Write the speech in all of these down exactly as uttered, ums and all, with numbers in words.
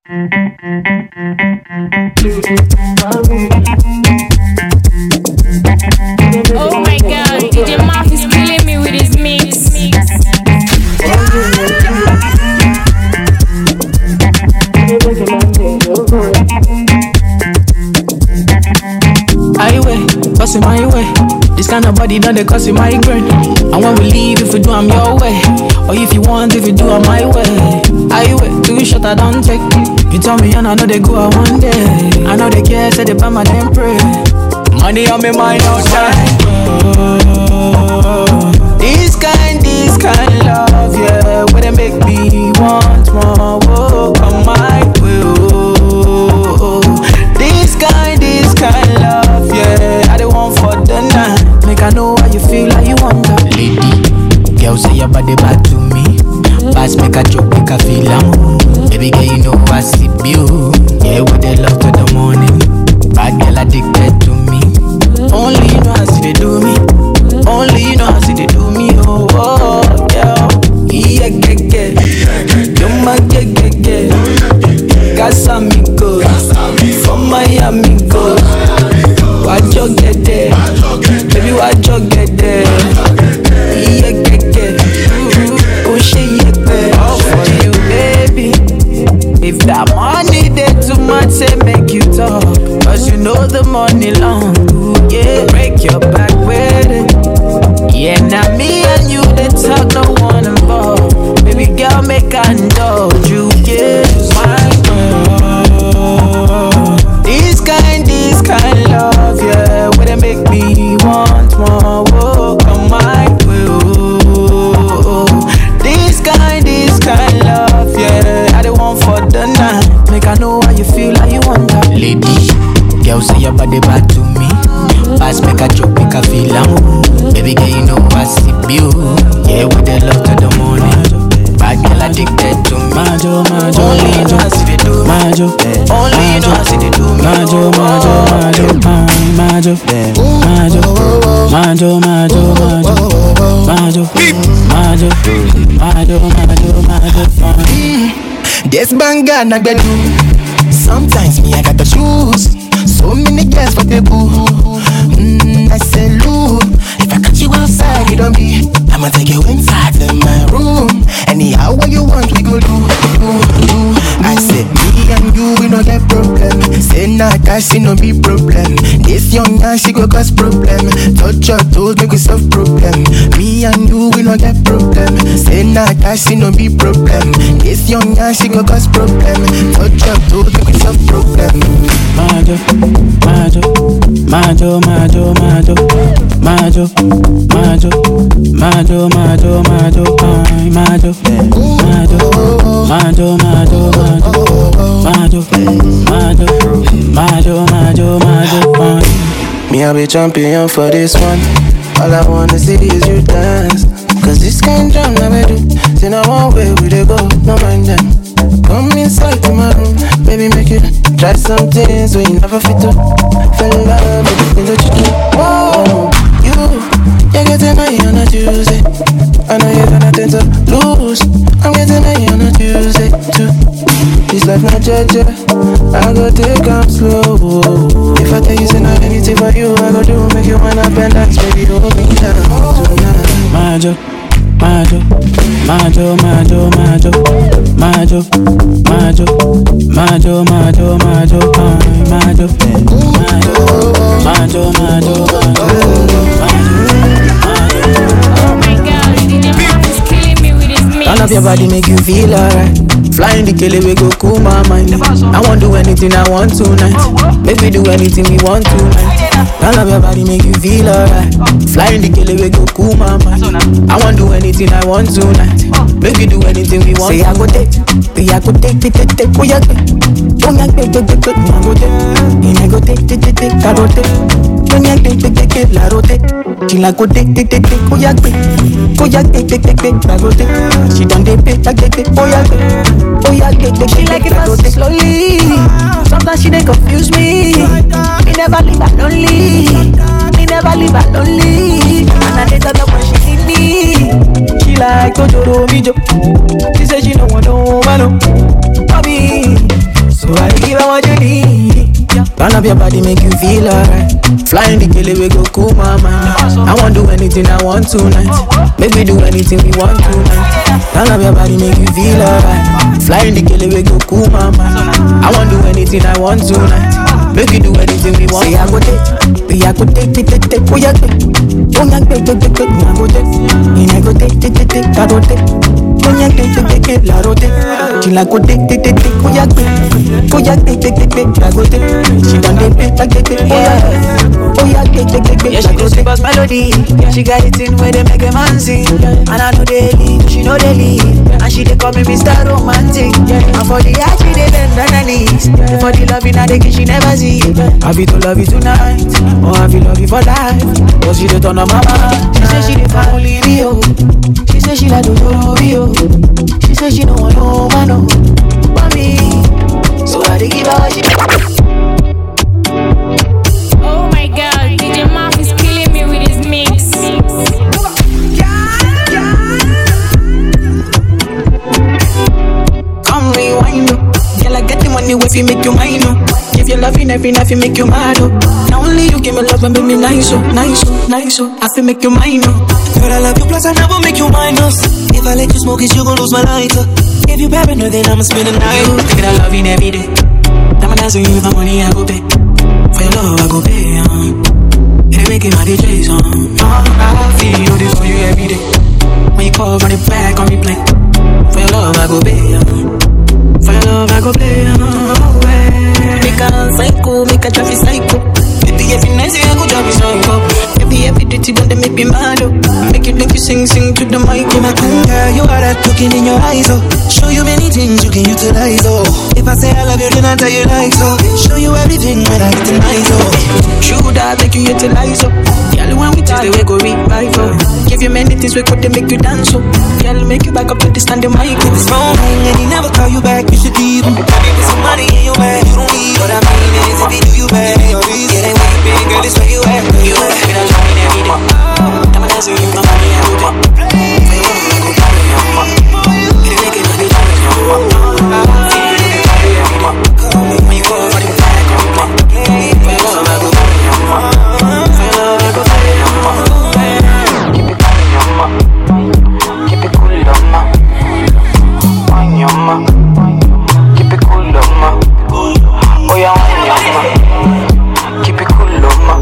Oh my god, D J Mark is killing me with his mix. Highway, cause in my way. This kind of body done they cause it migraine. And when we leave, if we do, I'm your way. Or if you want, if you do, I'm my way. Highway, two shot, I don't take. You tell me, and I know they go out one day. I know they care, say they buy my damn pray. Money on me mind outside. Oh, this kind, this kind love, yeah. Where they make me want more. Oh, come my way. Oh, this kind, this kind love, yeah. I don't want for the night. Make I know how you feel, like you want that. Lady, girl say your body back to me. Pass make a joke, make a feel am. Baby girl, you know I see you. Yeah, with the love to the morning. Bad girl addicted to me. Only you know how see they do me. Only you know how see they do me. Oh, oh, yeah. Yeah, yeah, yeah. You're my yeah, yeah, yeah. Casamigo. From Miami, go. Watch you get there. Baby, watch you get there. Yeah, yeah, yeah. Oh, shit, yeah, all for you, baby. If that money there too much, say make you talk. Cause you know the money long. Ooh, yeah, break your back with it. Yeah, now me and you, they talk, no one involved. Baby girl, make I indulge you, yeah. My God. This kind, this kind love, yeah. Where they make me want more. Oh, come my way. Oh, this kind, this kind love, yeah. I don't want for the night. Make I know how you feel, like you want that. Lady, girl say your body back to me. Pass make a joke, make a feel am. Baby girl, you know I see you. Yeah, with the love to the morning. Bad girl addicted to me. Majo, majo, only you know I see they do. Majo, only you know I see they do. Majo, majo, majo, majo, majo, majo, majo, majo, majo, majo, majo, majo, majo, majo. This banger na gbedu. Sometimes me I got the shoes. So many girls for the boo. Mm, I say look, if I catch you outside, you don't be. I'ma take you inside in my room. Anyhow what you want, we go do, do, do. I say me and you, we no get problem. Say nah, that she no be problem. This young man, she go cause problem. Touch your toes, make we solve problem. Me and you, we no get problem. Say nah, that she no be problem. This young man, she go cause problem. Touch your toes, make we solve problem. Majo, majo, majo, majo, majo, majo, majo, majo, majo, majo, ay, majo, majo, majo, majo, majo, majo, majo, majo, majo, majo, ay. Me I be champion for this one. All I wanna see is you dance. Cause this kind drum never do. Say now one way we dey go, no mind them. Come inside to my room, baby, make it try some things we never fit to. Fell in love with the things that you do. Whoa, you, you're getting high on a Tuesday. I know you're gonna tend to lose. I'm getting high on a Tuesday too. This life not judge, I go take up slow. If I tell you say not anything for you, I go do make you wanna bend that, baby, hold me down tonight. Majo, majo, majo, majo, majo, majo, majo, majo, majo, majo, ay, majo, majo, majo, majo, majo, majo. Oh my god, D J Mark is killing me with his mix. Turn up your body, make you feel alright. Flying the kele we go cool my mind. I won't do anything I want tonight. Make we do anything we want tonight. Turn up your body, make you feel alright. Flying the kele we go cool my mind. I won't do anything I want tonight. Make we do anything we want. Say I go take, say I go take, take, take, take. Oh yeah, oh yeah, take, take, take, take. I go take, I go take, take, take, take. I go take, oh yeah, take, take, take, take. I go take, she like go take, take, take, take. Oh yeah, oh yeah, take, take, take, take. I go take, she done take, take, take, take. Oh yeah, oh yeah, take, take, She like it fast slowly. Sometimes she dey confuse me. Me never leave her lonely. Me never leave her lonely. And I dey turn up when she need me. she like Ojoro Mijo. She say she no want no man, no. For me, up your body, make you feel alright. Flying the killer, we go cool my mind. I won't do anything I want tonight. Make me do anything we want tonight. Turn up your body, make you feel alright. Flying the killer, we go cool my mind. I won't do anything I want tonight. Make you do anything we want. Say I go take, we I go take, take, take, take, oh yeah, take, oh yeah, take, take, take, take, I go take, and I go take, take, take, take, I go take, oh yeah, take, take, take, take, I go take, she like go take, take, take, take, oh yeah, take, oh yeah, take, take, take, take, I go take, she done take, take, take, take, oh yeah, oh yeah, take, take, take, take, yeah, she do sweet as melody, she got it in where they make a man sing, and I know they leave, she know they leave, and she they call me Mister Romantic, and for the art she they bend on her knees, for the loving I they give she never see. Have you to love you tonight, or have you love you for life? Cause she dey turn on my mind. She say she dey for only me, oh. She say she like to know me, oh. She say she don't want no man, no, but me. So I dey give her what she. Oh my God, D J Mark is killing me with his mix. Come rewind, girl, I get the money if you make you mine, oh. If you're loving every night, you make you mad, oh. Now only you give me love and make me nice, oh, nice, oh, nice, oh. I feel make you mine, oh. Girl, I love you, plus I never make you minus. If I let you smoke it, you gon' lose my lighter. If you paranoid, then I'ma spend the night. You think I love you every day. I'ma dance with you for money, I go pay. For your love, I go pay, uh. It make it my D Js, uh. uh I feel this for you every day. When you call, run it back on replay. For your love, I go pay, uh. For your love, I go play, uh. Make a psycho, make a traffic psycho. Baby, every night I go drive you psycho. Baby, every day you gonna make me mad, oh. Make you think you sing, sing to the mic. You're my queen, girl, you are that looking in your eyes, oh. Show you many things you can utilize, oh. If I say I love you, then I tell you like so. Show you everything when I get the night, oh. Should I make you utilize, oh. Girl, when we taste the way go revive, oh. Give you many things we could make you dance, oh. Girl, make you back up to the stand the mic. If it's wrong and he never call you back, you should leave him. Maybe some money in your bag, you don't need. What I mean is if he do you bad, your reason. It ain't where you been, girl, it's where you at. Where you at? Been a joint every day. I'm a dancer, you know money every day. For your love, I go play, yeah. It ain't making no difference, yeah. I feel you every day. When you go for the back, I'm play. For your love, I go play, yeah. For your love, I go play, yeah. Keep it cool, keep it cool, ma. Wine your ma. Keep it cool, ma. Oh yeah, wine your ma. Keep it cool, ma.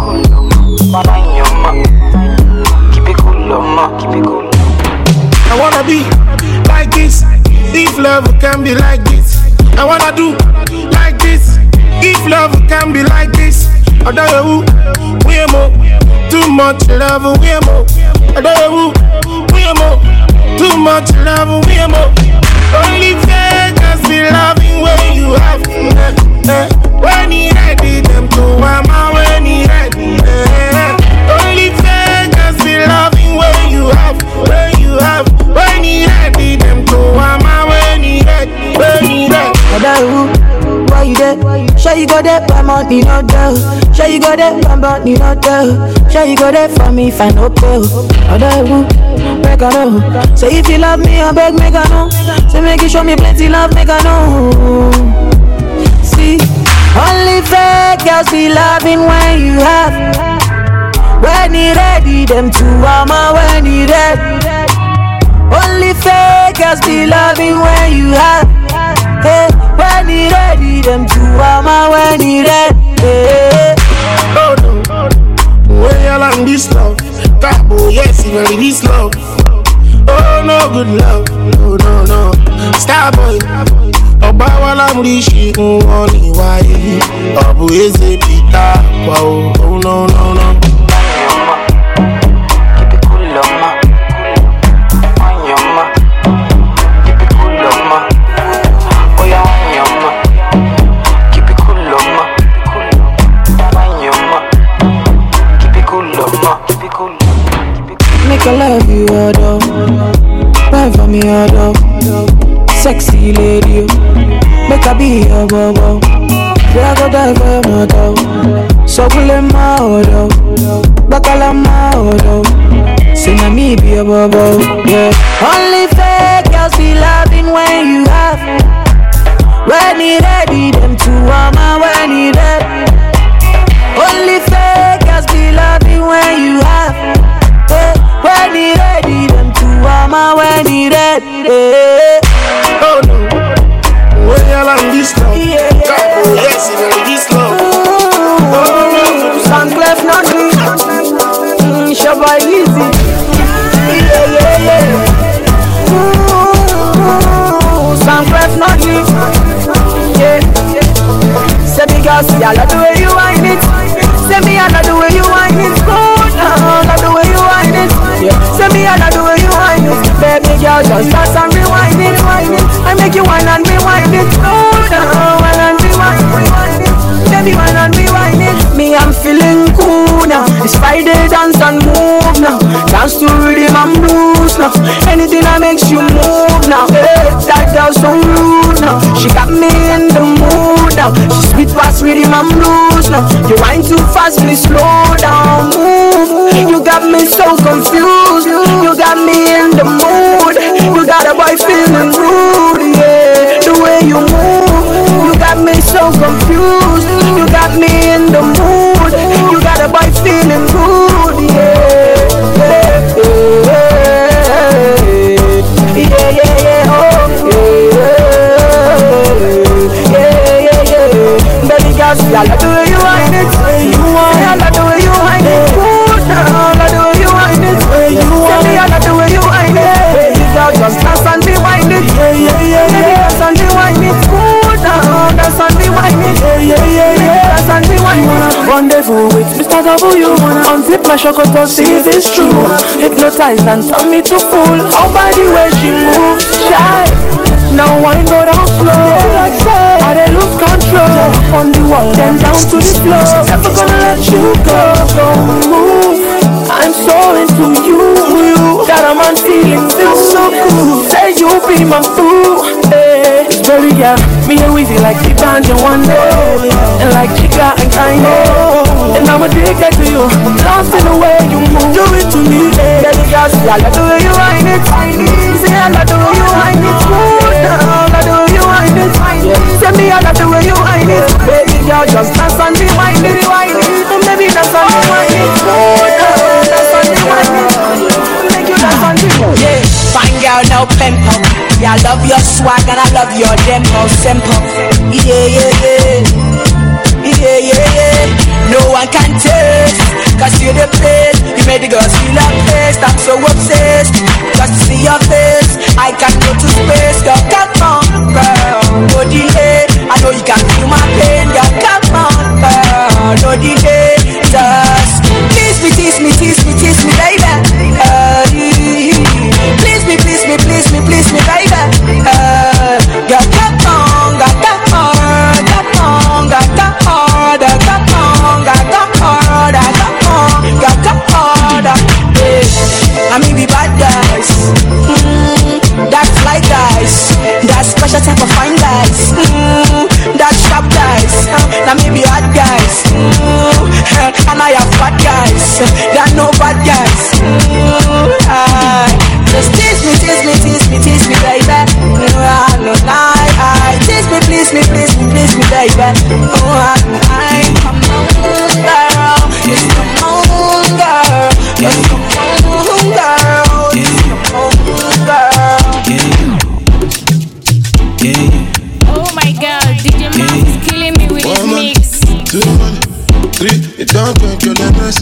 Wine your ma. Keep it cool, ma. Keep it cool. I wanna be like this. If love can be like this, I wanna do like this. If love can be like this, I don't know who we more. Too much love, we more. I don't know who we more. Too much love, we more. Only fakers be loving when you have eh, eh. When he ready, them to mama when he ready eh. Only fakers be loving when you have, when you have. When he ready, them to mama when he ready, when he ready. Why you there? Sure you go there, but money not there. Sure you go there, but money not there. Sure you go there for me if I no pay. Other who, make I know. Say if you love me, I beg, make I know. Say make you show me plenty love, make I know. See, only fake girls be loving when you have. When he ready, them two mama when he ready. Only fake girls be loving when you have. Hey, when he ready, them two mama when he ready. Hey. Oh no, when you like this love, Cabo, yes, you ready this love. Oh no, good love, no, no, no. Starboy, Oba wala mrishi uoni wai. Obu eze pita, wow, oh no, no, no. Keep it cool, ma. Wine your ma. Keep it cool, ma. Oh yeah, wine your ma. Keep it cool, ma. Wine your ma. Keep it cool, ma. Keep it cool. Make I love you, adore. Run for me, adore. Sexy lady, make I be your bobo. I go die for your mother. So pull in my order. Bakala my order. Say na me be your bobo, yeah. Only fake girls be loving when you have. When he ready, them two mama when he ready. find the red. Yeah. Oh no, when you're on this love, yeah. God, oh yes, you're on this love. Oh, Sanclef not me, mm, Shabba easy. Yeah, yeah, yeah. Ooh, Sanclef not me. Yeah. Say me girl, see I love the way you whine it. Say me I love the way you whine it. Good, I love the way you whine it. Yeah. Say me I love the way you whine it. Baby girl, just dance and rewind it, whine it. I make you whine and rewind it. Good, I whine and rewind it. Baby, whine and rewind it. Me, I'm feeling cool now. It's Friday, dance and move now. Dance to rhythm and blues now. Anything that makes you move now. Hey, that girl's so rude now. She got me in the mood now. She sweet past rhythm and blues now. You whine too fast, please slow down. Move. You got me so confused. You got me in the mood. You got a boy feeling rude, yeah. The way you move, you got me so confused. You got me in the mood. You got a boy feeling good, yeah. Yeah, yeah, yeah, yeah, yeah, oh, yeah, yeah, yeah, yeah. Baby girl, see I love the way you whine it. I love the way you whine it. Good, I love the way you whine it. Tell me I love the way you whine it. Baby girl, just dance and rewind it. Baby, dance and rewind it. Good, dance and rewind it. Yeah, yeah, yeah. Dance and rewind it. Rendezvous with Mister W. Unzip my chocolate to see if it's true. Hypnotized and turn me to fool. How by the way she moves, shy. Now wine go down slow. I dey lose control. On the wall, then down to the floor. Never gonna let you go. Don't move. I'm so into you. Got a man feeling feels so cool. Say you be my boo. Hey, it's very yeah. Me and Weezy like the band in one day. And like Chica and Kanye. And I'm addicted to you. Lost in the way you move. Do it to me. Baby girl, see I love the way you whine it. Say I love the way you whine it. Good, I love the way you whine it. Say me I love the way you whine it. Baby girl, just dance and rewind it, rewind it. Maybe dance and rewind it. Good, dance and rewind it. Make you dance and rewind it. Yeah, fine girl, no pimple. Yeah, I love your swag and I love your demo. Simple. Yeah, yeah, yeah. Yeah, yeah, yeah. No one can taste, cause you're the place. You made the girls feel a place. I'm so obsessed, just to see your face. I can't go to space, girl, come on, girl. No delay, I know you can feel my pain. Girl, come on, girl, no delay. Just please me, tease me, tease me, tease me, baby. Uh, please me, please me, please me, please me, baby. Uh, girl, come on, girl, come on, come on, girl, come on, girl, come on, girl, come on, girl, come on, girl, come on. I mean, we bad guys, mm, that fly guys, that special type of fine guys, mm, that sharp guys, uh, now maybe hard guys, mm, and I have bad guys, that no bad guys. Mm, I, just tease me, tease me, tease me, tease me, baby. Mm, I, no, I, I, tease me, please me, please me, please me, baby. Oh, I, I, come on, girl, yes, come on, girl, yes, come on. Girl, yeah. Come on, girl. Yeah. Yeah. Oh my god, D J Max is killing me with his mix. Two, one, three, it don't go kill the mess.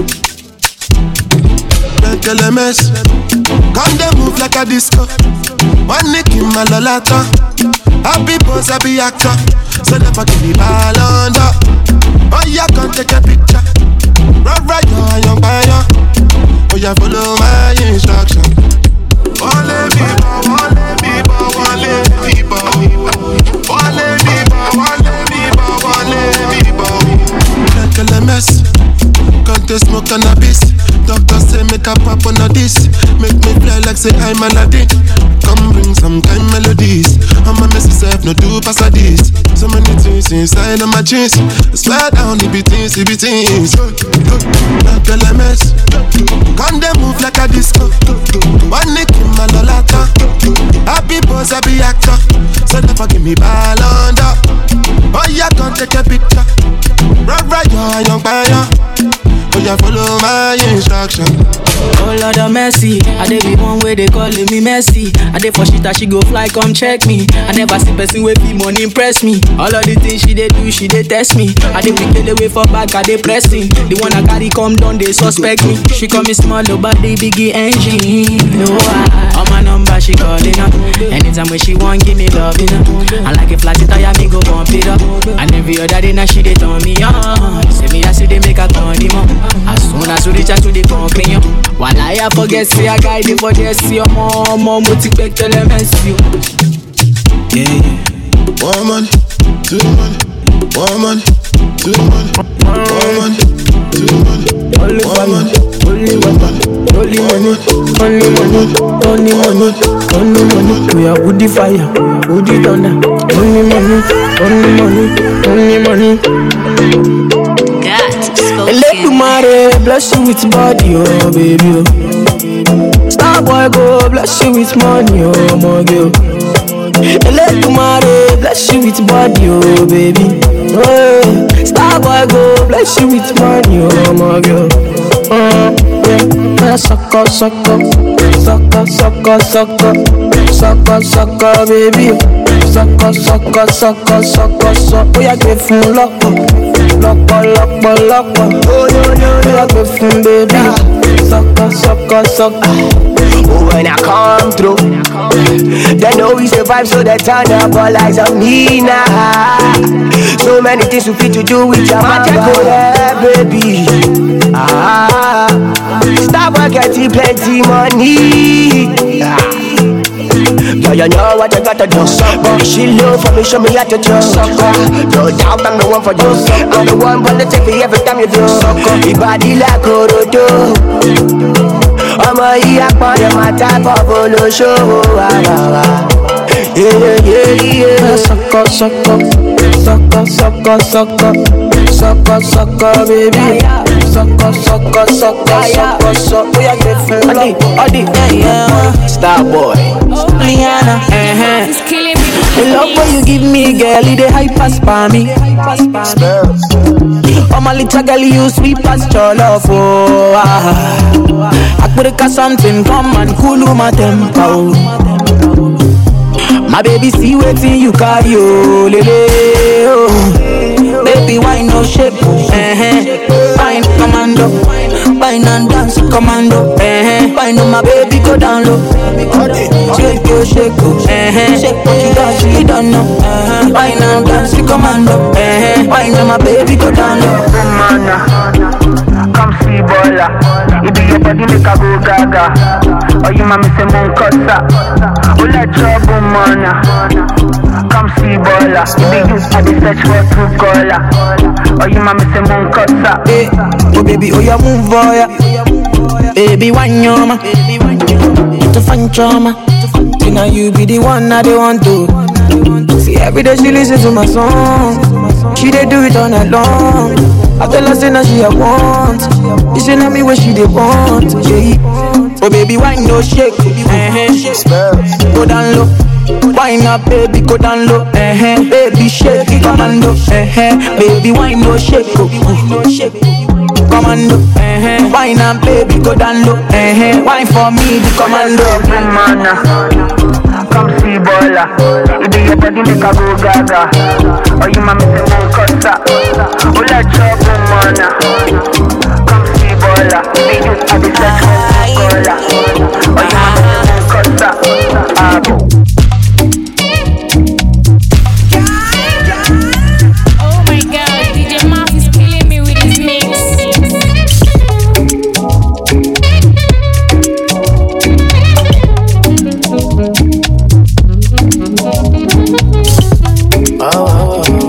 Don't kill the mess. Come they move like a disco. One nick in my lolata. Happy pose, happy actor. So never give me ball under. Oh yeah, come take a picture. Right, right, oh, young fire. Oh yeah, follow my instruction. One let me go, one let me go, one let me go. One let me go, one let me go, one let me go. Like a mess. Can't they smoke cannabis? Doctor say make a pop on a this. Make me fly like say I'm Aladdin. Come bring some kind melodies. I'm a mess myself, no do pass a this. So many things inside of my jeans. Slide down the beatings, the beatings. Like a mess. Can't they move like a disco? One nick in my lolata. Happy pose, happy actor. So never give me ball under. Oh yeah, can't take a picture. Right, right, you're a young fire. Oh yeah, follow my instruction. Oh Lord of mercy, I dey be one way they calling me messy. I dey for shit that she go fly, come check me. I never see person with be money impress me. All of the things she dey do, she dey test me. I dey pick the way for back, I dey pressing. The one I carry come down, they suspect me. She call me small, but they biggie engine. No, I, on my number she calling up. Anytime when she want, give me love, you know. I like a flat tire, me go bump it up. And every other day now she dey turn me on. Say me I see they make a turn him up. As soon as we reach out to the company, while I forget say I guide it for this your mom, mom multi-pack tell them you. Yeah, yeah. One money, two money, one money, two money, one money, two money, Only one money, only money, only money, only money, only money, only money. We are woody fire, woody thunder. Only money, only money, only money. Let you marry, bless you with body, oh baby. Oh. Star boy go, bless you with money, oh my girl. Let you marry, bless you with body, oh baby. Oh, star boy go, bless you with money, oh my girl. Oh, yeah, sucker, sucker, sucker, sucker, sucker, sucker, sucker, baby. Sucker, sucker, sucker, sucker, sucker. Oh, yeah, give him luck, luck, luck, luck. Oh, no, no, no, give him baby. Sucker, sucker, sucker. Oh, when I come through, they know we survive, so they turn up all eyes on me now. So many things we fit to do with your mama, yeah, baby. Ah, stop getting plenty money. Ah. Yeah, you know what I gotta do. Sucker. She love for me, show me how to do. Sucker. No doubt I'm the one for you. I'm the one but they take me every time you do. Sucker. Your body like Orodo. Ọmọ yìí àpọ̀dé máa tábọ̀ bolóṣòwò àwàwà. Sọkọ sọkọ sọkọ sọkọ sọkọ sọkọ sọkọ bébí. Sọkọ sọkọ sọkọ sọkọ sọ. Bóyá gbé fún lọ. Ọdí ọdí Star boy. Rihanna. It's killing me. The love what you give me, girl, it dey hype pass for me. Oh my little girl, you sweet past your love, oh ah. I could have something come and cool my tempo. My baby, see waiting you carry, oh lele, oh. Baby, why no shape, eh? Wine commando, wine and dance commando, eh? Wine on my baby, go down low. Shake yo, shake yo, eh? Shake what you got, you don't know. Wine and dance commando, eh? Wine on my baby, go down low. Come see Bola, you do your body make a go gaga. Oh you mama say mon kosa, oh let trouble mana. Come see Bola, you be you I be search for true caller. Oh you mama say mon kosa, eh? Oh baby, oh you move boy, baby wine your ma, to find trauma. You know you be the one I they want to. See every day she listen to my song, she they do it all night long. I tell her say now she a want. You say now me where she they want. Yeah. Oh baby wine no shake, uh-huh. Go down low, wine up baby go down low, uh-huh. Baby shake it commando, uh-huh. Baby wine no shake, uh-huh. Commando, uh-huh. Wine up baby go down low, uh-huh. Wine for me the commando. Come see Bola, you do your body make a go gaga. Oh you mama say mon kosa, oh let trouble mana. Come see Bola, you be you I be search for Bola. Oh you mama say mon kosa, ah go. Oh my God, D J Mark is killing me with his mix. Oh, oh, oh.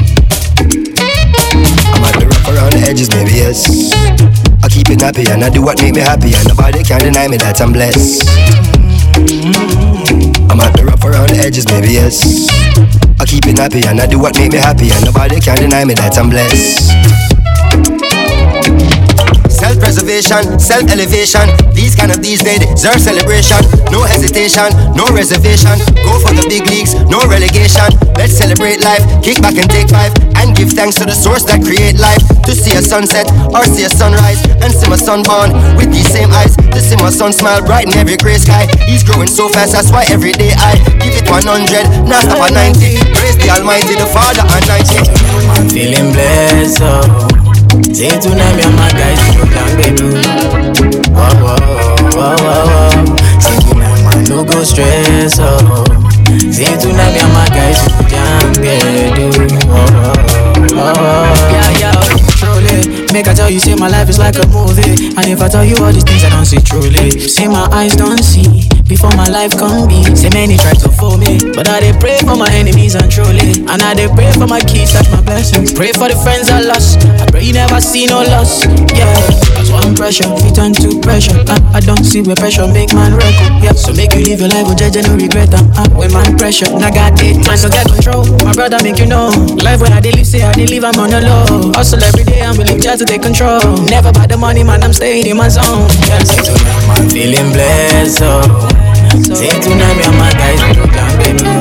I'm at the rough around the edges, baby, yes. I keep it happy and I do what make me happy, and nobody can deny me that I'm blessed. I'm at the rough around the edges, baby, yes. I keep it happy and I do what make me happy, and nobody can deny me that I'm blessed. Self-preservation, self-elevation. These kind of these days deserve celebration. No hesitation, no reservation. Go for the big leagues, no relegation. Let's celebrate life, kick back and take five, and give thanks to the source that create life. To see a sunset or see a sunrise, and see my son born with these same eyes. To see my son smile bright in every grey sky. He's growing so fast, that's why every day I give it one hundred, now stop at ninety. Praise the Almighty, the Father Almighty. I'm feeling blessed, oh. Say tonight me and my guys you can get do. Whoa, whoa, whoa, whoa, whoa. Say tonight man no go stress, oh. Say tonight me and my guys you can get do. Whoa, whoa, whoa, whoa. Yeah, yeah. Truly, make I tell you, say my life is like a movie. And if I tell you all these things I don't see truly. Say my eyes don't see before my life can be. Say many try to fool me, but I dey pray for my enemies and truly. And I dey pray for my kids, that's my blessings. Pray for the friends I lost, I pray you never see no loss. Yeah, that's why I'm pressure, fit on to pressure. uh, I don't see where pressure make man record. Yeah, so make you live your life with judge and no regret. uh, uh, When man pressure, I got it, man so get control. My brother make you know, life when I dey live, say I dey live, I'm on the low. Hustle every day, I'm willing try to take control. Never by the money, man, I'm staying in my zone. Yeah, say tonight, man, feeling blessed, oh. Say tonight, me and my guys, we don't can get me.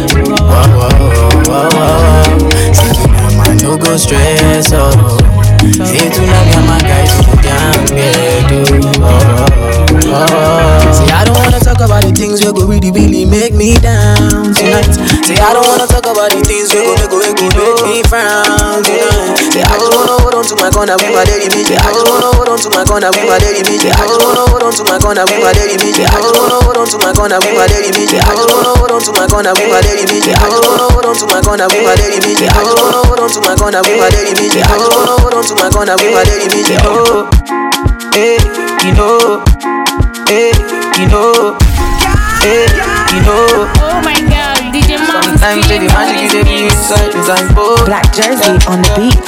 Whoa, whoa, whoa, whoa. Say tonight, man, no go stress, oh. Say tonight, me and my guys, we don't can get do. Oh, oh, oh. Say I don't wanna talk about the things we go really, really make me down tonight. Say I don't wanna talk about the things we go make go make me frown tonight. Say I just wanna hold on to my corner with my daily bitch. I just wanna hold on to my corner with my daily bitch. I just wanna hold on to my corner with my daily bitch. I just wanna hold on to my corner with my daily bitch. I just wanna hold on to my corner with my daily bitch. I just wanna hold on to my corner with my daily bitch. I just wanna hold on to my corner with my daily bitch. I just wanna hold on to my corner with my daily bitch. Oh, hey, you know, hey, you know, hey, you know. Oh my God, D J Mom. Sometimes say the magic is be inside the time. Black Jersey on the beat.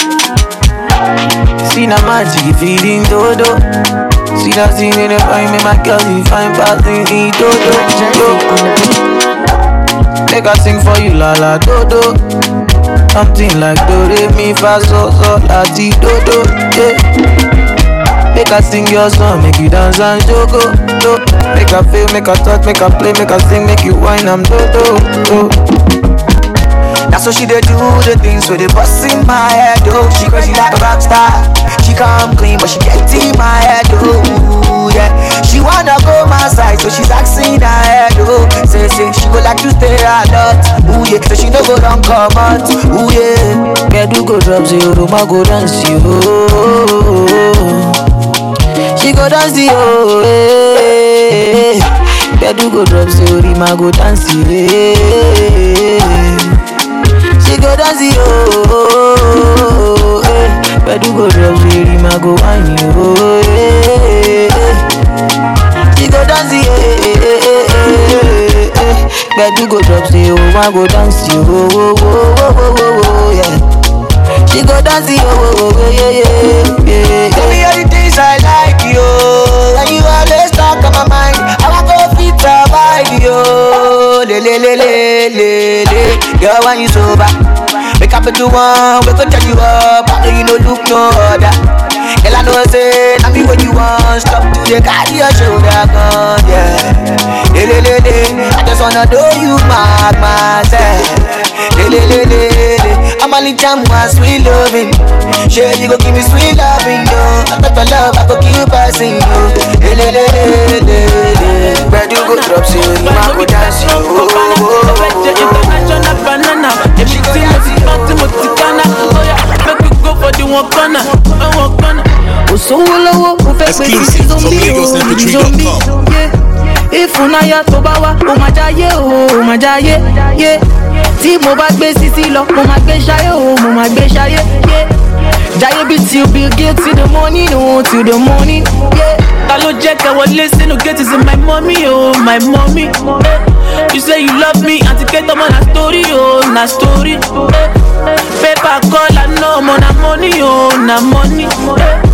See na magic feeding dodo. See that scene in the fine, me my girl, you fine passing in dodo. Make I sing for you, la la dodo. Something like do re mi fa so so la ti dodo. Yeah. Make I sing your song, make you dance and jogo. Do. Make I feel, make I touch, make I play, make I sing, make you whine, I'm dodo. Do. That's how she dey do the things with the bust in my head, oh. She crazy like a rock star. She come clean, but she get in my head, oh. Yeah, she wanna go my side, so she's asking her head, oh. Say, say, she go like to stay a lot, ooh yeah. So she no go down come out, ooh yeah. Get do go drop zero, Roma go dance you, oh. She go dance you, oh, eh. Get do go drop zero, Roma go dance you, eh. She go dance it, oh, eh. Bedu go drop zero, ma go wine you, oh, eh. She go dance it, eh, eh, eh, eh. Bedu go drop zero, ma go dance you, oh, oh, oh, oh, oh, oh, yeah. She go dance it, oh, oh, oh, yeah, yeah, yeah. Tell me all the things I like, you, and you always talk on my mind. I want to fit survive, yo, le, le, le, le, le, le. Girl, when you sober, wake up at the one, we gon' turn you up. I know you no look no other. Girl, I know I say, I mean what you want. Stop to the carry your shoulder gun, yeah. Le le le le, I just wanna do you my myself. Le le le le le, I'm only jam one sweet loving. Sure you gon' give me sweet loving, yo. I thought for love, I gon' keep passing you. Le le le le le le, where do you go drop you? You might go dance you. International banana, everything is nothing but the Ghana. Oh yeah, make you go for the one corner, one corner. Oh so low, oh fake me zombie, oh zombie. Yeah, if unaya to bawa, oh my jaye, oh my jaye, yeah. Tí mo bá gbé sisi lọ, mo máa gbé ṣayé, oh mo máa gbé ṣayé, yeah. Jaye be till Bill Gates till the morning, oh till the morning, yeah. Hello Jack, I was listening to get is in my mommy, oh my mommy. Eh. You say you love me, and to get them on a story, oh na story. Eh. Paper call, I know I'm on a money, oh na money. Eh.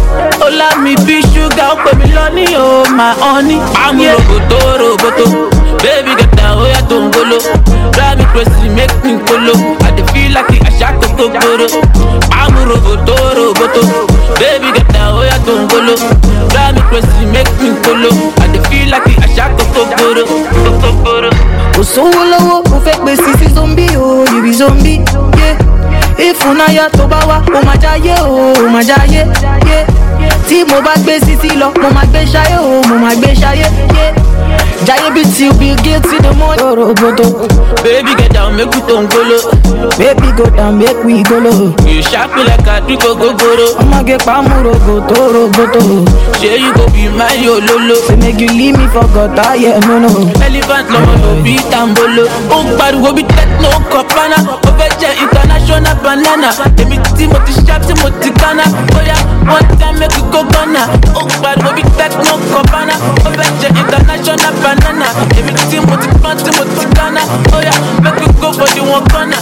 Oh, love me, be sugar, put me lonely, oh, my honey. I'm yeah. Roboto, roboto. Baby, get down, oh, yeah, don't go low. Drive me crazy, make me go low. I dey feel like I shot go go go. I'm a roboto, roboto. Baby, get down, oh, yeah, don't go low. Drive me crazy, make me go low. I dey feel like I shot go go go go. Oh, so low, oh, fake me, see zombie, oh, you be zombie, yeah. If unaya to bawa, oh my jaye, oh my jaye, yeah. Tí mo bá gbé sisi lọ, mo máa gbé ṣayé, oh mo máa gbé ṣayé, yeah. Jaye be till Bill Gates in the morning, roboto. Baby get down, make we don't go low. Baby go down, make we go low. You sharp me like a trick go go go. I'ma get pamu roboto, roboto. Say you go be my yo lolo. Say make you leave me for God, yeah, no no. Elephant love no be tambolo. Oh bad we be techno copana. Overje international banana. Let me see what the sharp, see what the cana. Oh yeah, one time make you go gonna. Oh bad we be techno copana. Overje international banana. Let me see what the plant, see what the cana. Oh yeah, make you go for the one corner.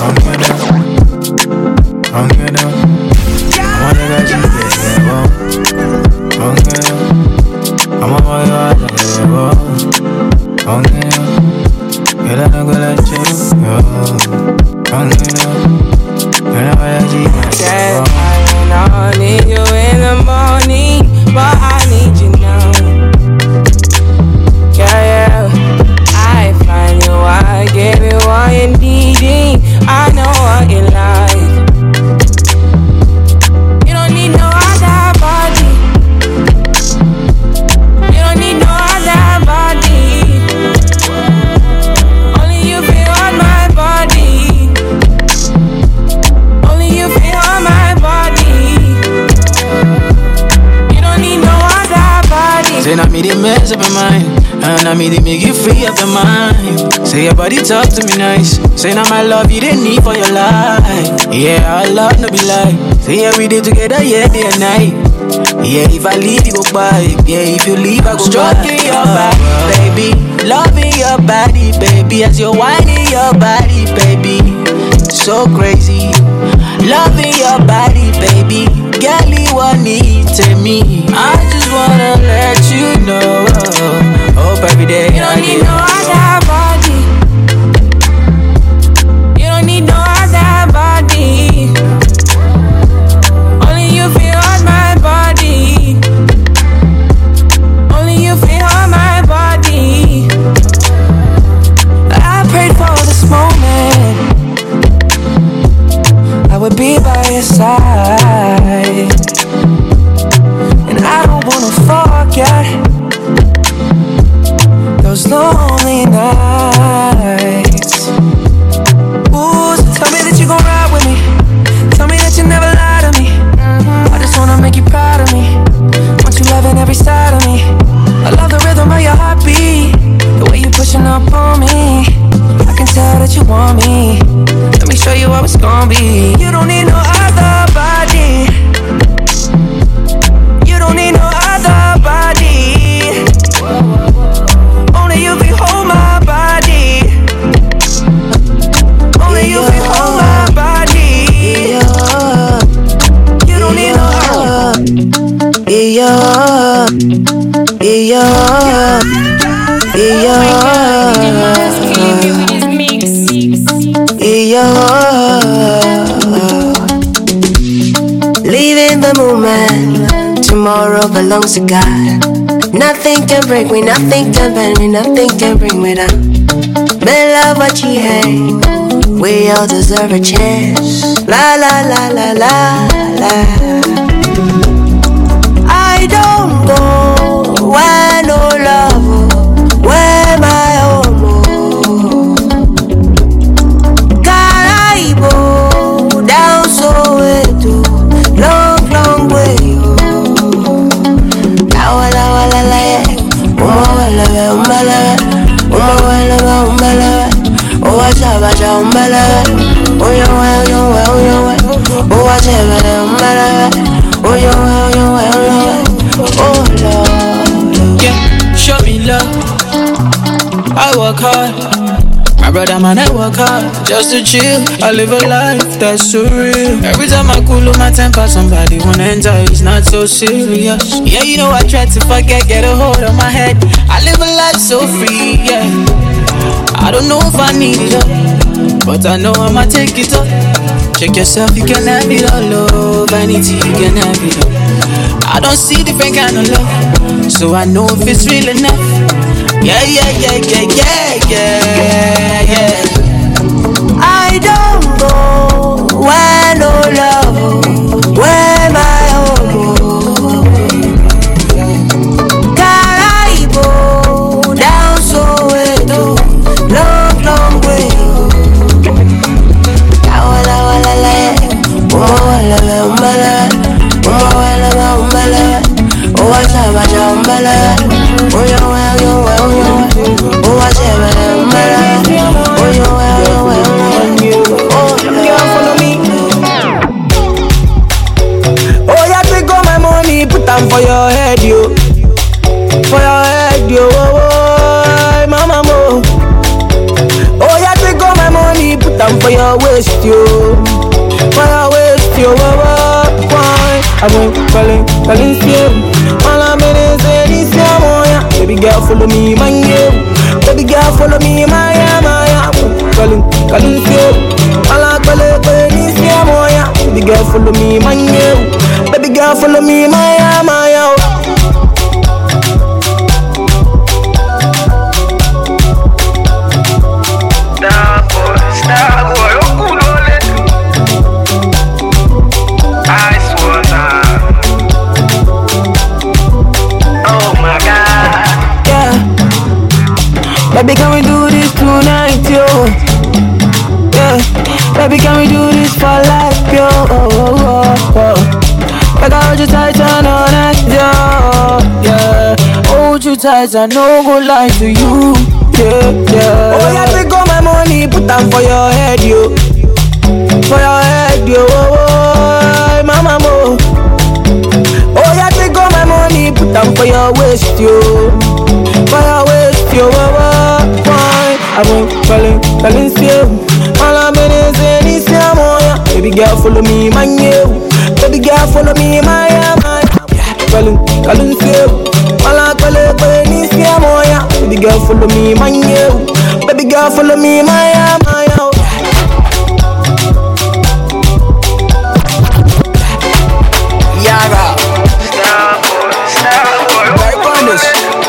I'm gonna, I wanna let you get it, I'm gonna, I'm on my way, I'm gonna, get a nigga let you go. I'm gonna, get a let you go. I don't need you in the morning, but I need you now. Yeah, yeah, I find you, I give you all you need. I know what you like. You don't need no other body. You don't need no other body. Only you feel on my body. Only you feel on my body. You don't need no other body. Say not me they mess up your mind, and I me they make you free up your mind. Say your body talk to me nice. Say now my love you didn't need for your life. Yeah, our love no be lie. Say every day together, yeah, day and night. Yeah, if I leave you go by. Yeah, if you leave I go Stroking by. your body, baby, loving your body, baby, as you're whining your body, baby. So crazy, loving your body, baby. Girl, you want need to me. I just wanna let you know. Hope every day you don't I need get no other body. You don't need no other body. Only you feel on my body. Only you feel on my body. I prayed for this moment. I would be by your side, and I don't wanna forget those lonely nights. Ooh, so tell me that you gon' ride with me. Tell me that you never lie to me. I just wanna make you proud of me. Want you loving every side of me. I love the rhythm of your heartbeat, the way you pushing up on me. I can tell that you want me. Let me show you how it's gon' be. You don't need no other body. You don't need no other body. Only you can hold my body. Only you can hold my body. You don't need no other. Yeah, yeah, yeah, yeah. Leaving the moment, tomorrow belongs to God. Nothing can break me, nothing can bend me, nothing can bring me down. Me love what you hate, we all deserve a chance. La la la la la la. I don't go where no love, where my home. Caraibo, down Soweto, long, long way. La la la la la, uma wala we, uma la, uma wala we, uma la. Oh, I say, I say, uma la. Oh, yo, oh, yo, oh, yo, oh, I say, uma la. Oh, yo, oh, yo, oh, yo. Oh Lord, yeah, show me love. I work hard, my brother man, I work hard just to chill. I live a life that's surreal. Every time I cool my temper, somebody wanna enter. It's not so serious. Yeah, you know I try to forget, get a hold on my head. I live a life so free, yeah. I don't know if I need it up, but I know I'ma take it up. Check yourself, you can have it all, love. Vanity, you can have it all. I don't see different kind of love, so I know if it's real enough. Yeah, yeah, yeah, yeah, yeah, yeah, yeah. I don't go where no love, where my home. Caraibo, down Soweto, long, long way. Awala, wala, la, wala, wala, wala, wala, wala, wala, wala, wala, wala, for your head, yo. For your head, yo. Oh, oh, mama, mo. Oh, yeah, take all my money, put them for your waist, yo. For your waist, yo. Oh, oh, why? I went calling, calling, you. All I'm in is this, yeah. Baby girl, follow me, my yo. Baby girl, follow me, my yeah, my yeah. Calling, calling, you. All I'm calling, this, yeah. Baby girl, follow me, my yo. Baby girl, follow me, my yeah, my yeah. Star boy, star boy, oh cool, oh let ice water. Oh my God. Yeah. Baby, can we do this tonight, yo? Yeah. Baby, can we do this for life, yo? Oh, oh, oh, oh. Like I hold you tight and all night, yo. Yeah. Hold you tight and no go lie to you. Yeah, yeah. Oh, yeah, take all my money, put them for your head, yo. For your head, yo. Oh, oh, mama, mo. Oh, yeah, take all my money, put them for your waist, yo. For your waist, yo. Oh, oh, why? I went calling, calling, you. All I'm in is this, yeah, yeah. Baby girl, follow me, my yo. Baby girl, follow me, my yeah, my calling, calling, you. All I'm calling, calling, yeah, yeah. Baby girl, follow me, my yo. Baby girl, follow me, my yeah, my yo. Yara, Star boy, star boy, right on this.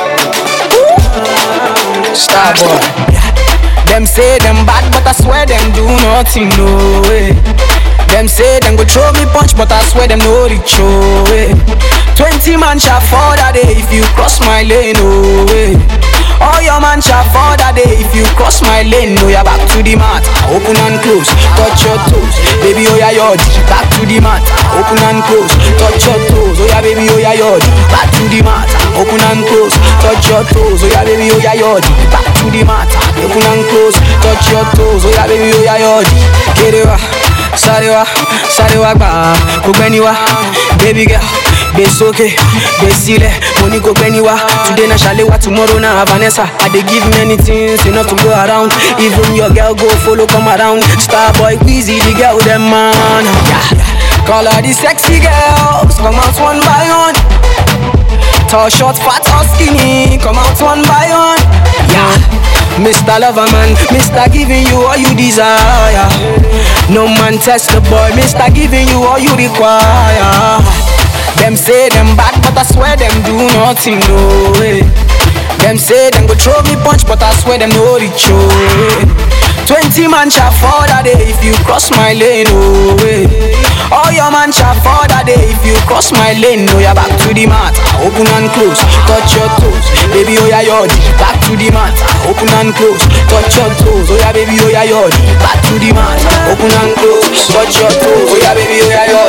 Star boy. Them say them bad, but I swear them do nothing, no way. Them say them go throw me punch, but I swear them no reach, oh way. Twenty man shall fall that day if you cross my lane, oh way. All your man shall fall that day if you cross my lane. No, you're back to the mat, open and close, touch your toes, baby, oh yeah, yod. Back to the mat, open and close, touch your toes, oh yeah, baby, oh yeah, yod. Back to the mat, open and close, touch your toes, oh yeah, baby, oh yeah, yod. Back to the mat, open and close, touch your toes, oh yeah, baby, oh yeah, yod. Get it right. Sarewa, sarewa ba, kogeniwa, baby girl, besoke, besile, money kogeniwa. Today na shalewa, tomorrow na Vanessa. I dey give many things, enough to go around. Even your girl go follow come around. Star boy, Weezy, the girl them man. Yeah. Call her the sexy girls, come out one by one. Tall, short, fat or skinny, come out one by one. Yeah. Mister Loverman, Mister giving you all you desire. No man test the boy, Mister giving you all you require. Them say them bad, but I swear them do nothing, no way. Them say them go throw me punch, but I swear them no reach, oh. Twenty man shall fall that day if you cross my lane, oh way. All your man shall fall that day if you cross my lane. No, you're back to the mat, open and close, touch your toes, baby, oh yeah, yod. Back to the mat, open and close, touch your toes, oh yeah, baby, oh yeah, yod. Back to the mat, open and close, touch your toes, oh yeah, baby, oh yeah, yod.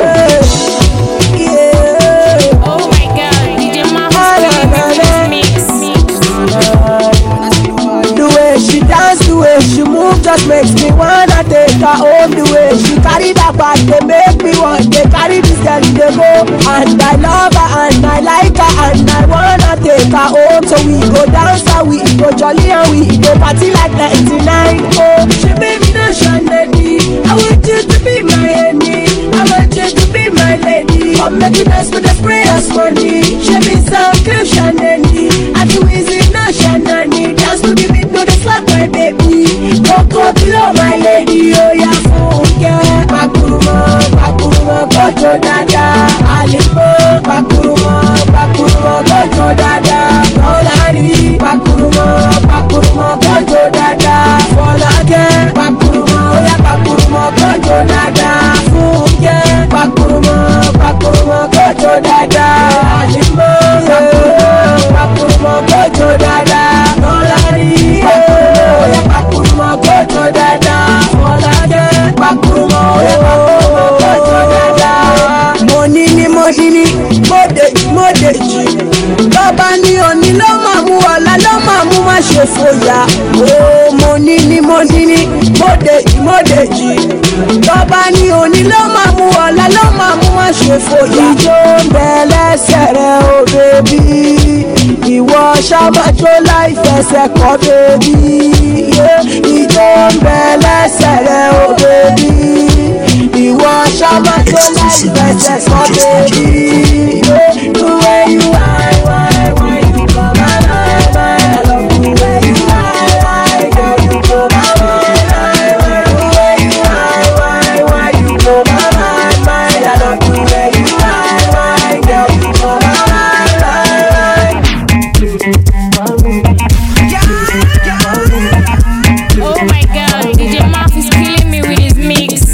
Oh my God, D J Marcus mix. The way she dance, the way she move, just makes me wanna wanna take her home the way she carry that bag. They make me want they carry this girl they go. And I love her and I like her and I wanna take her home. So we go dance and we go jolly and we go party like ninety-nine. Oh, she baby no lady. I want you to be my lady. I want you to be my lady. Come make you dance with the spray of money. She be some cushion lady. I do easy no shanani. Dance to the beat, no the slap my baby. Go go below my lady. Oh yeah, fool yeah. Bakuruma, bakuruma, go to dada. Alipo, bakuruma, bakuruma, go to dada. Rolani, bakuruma, bakuruma, go to dada. Folake, bakuruma, oh yeah, bakuruma, go to dada. Fool yeah, bakuruma, bakuruma, go to dada. Alipo, bakuruma, bakuruma, go to dada. Rolani, oh yeah, bakuruma, go to dada. Folake, bakuruma, oh yeah, bakuruma, go to dada. Money ni money ni, modeji modeji. Baba ni oni ló máa mú ọ̀la ló máa mú má ṣe fòyà. Oh, money ni money ni, modeji modeji. Baba ni oni ló máa mú ọ̀la ló máa mú má ṣe fòyà. Ijó ń bẹ lẹ́sẹ̀ rẹ̀ o bèbí. Ìwọ ṣàbàjọ́ láì fẹsẹ̀ kọ́ bèbí. Ijó ń bẹ lẹ́sẹ̀ rẹ̀ o bèbí. Ìwọ ṣàbàjọ́ láì fẹsẹ̀ kọ́ bèbí. The way you are, why, why you come my mind, I love the way you are, why, girl you come my mind, the way you are, why, why you come my mind, I love the way you are, why, girl you come my mind. Oh my God, D J Marf is killing me with his mix.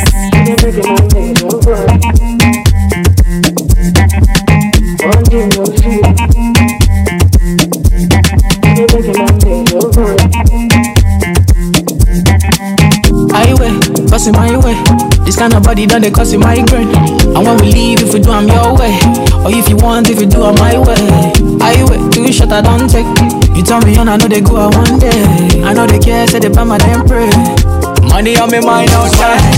Highway, cause my way. This kind of body done they cause you migraine. And when we leave, if we do, I'm your way. Or if you want, if you do, I'm my way. Highway, two shot I don't take. You tell me on, I know they go out one day. I know they care, say they buy my damn pray. Money on me mind outside.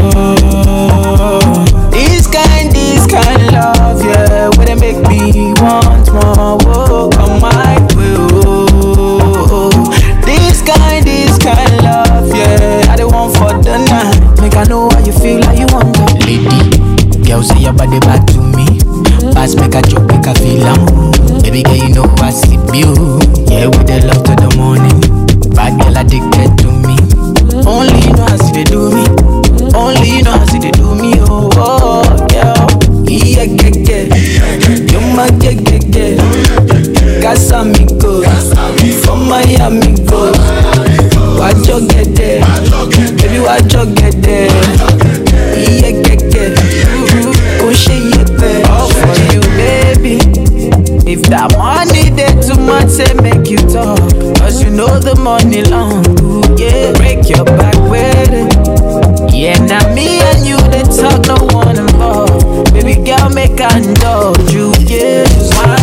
Oh, this kind, this kind love, yeah. Where they make me want more. Whoa, come my way. Oh, this kind, this kind love, yeah. I don't want for the night. Make I know how you feel, how you want to. Lady, girl say your body back to me. Pass make a joke, make a feel am. Baby girl, you know I see you. Yeah, with the love to the morning. Bad girl addicted to me. Only you know how see they do me. Only you know how see they do me. Oh, oh yeah, yeah, yeah, yeah. You my yeah, yeah, yeah. Casamigo, from Miami go. Watch you get there, baby, watch you get there. Yeah, yeah, yeah. Oh, she yeah, all for you, baby. If that money there too much, say make you talk. Cause you know the money long, ooh, yeah. Break your back with it. Yeah, now me and you, they talk, no one involved. Baby girl, make I indulge you, yeah. My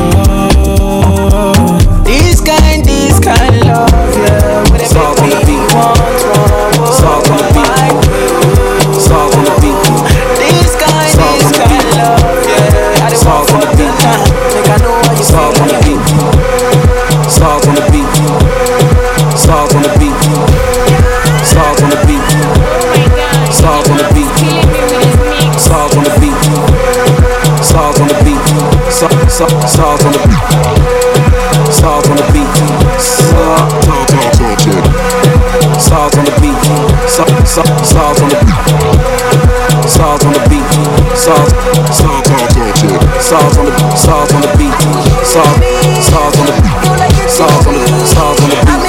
love. This kind, this kind love, yeah. When it make me want, want, Salt on the beat. Salt on the beat. This kind, this kind love, yeah. I don't want for the night. Make I know how you Salt on the beat. Salt on the beat. Salt on the beat. Salt on the beat. Salt on the beat. Salt on the beat. Salt on the beat. Salt, salt, salt on the beat. Salt on the beat. Salt, talk, talk, talk, talk. Salt on the beat. Salt, salt, salt on the beat. Salt on the beat. Salt, salt, talk, talk, talk. Salt on the, salt on the beat. Salt, salt on the beat. Salt on the, salt on the beat.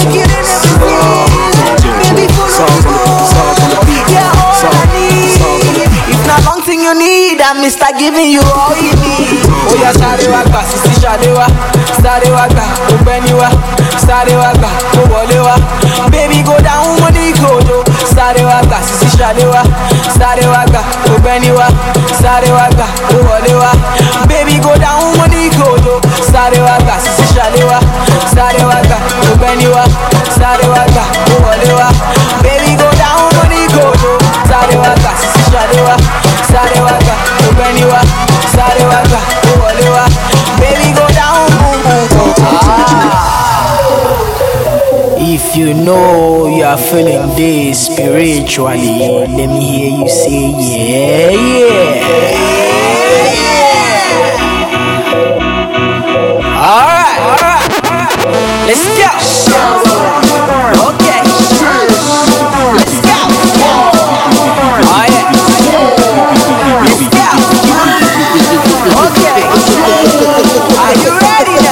Salt on the, salt on the beat. Salt, salt on the beat. If not long thing you need, I'm Mister Giving you all you need. Oh yeah, Sarewa gba, sisi Sarewa, Sarewa gba, Ogbeniwa, Sarewa gba, Owolewa. Baby go down money kodo, Sarewa gba, sisi Sarewa, Sarewa gba, Ogbeniwa, Sarewa gba, Owolewa. Baby go down money kodo, Sarewa gba, sisi Sarewa, Sarewa gba, Ogbeniwa, Sarewa gba, Owolewa. Baby go down know you are feeling this spiritually. Let me hear you say yeah, yeah. Alright, alright, let's go. Okay, let's go. Oh yeah, let's go. Okay, are you ready now?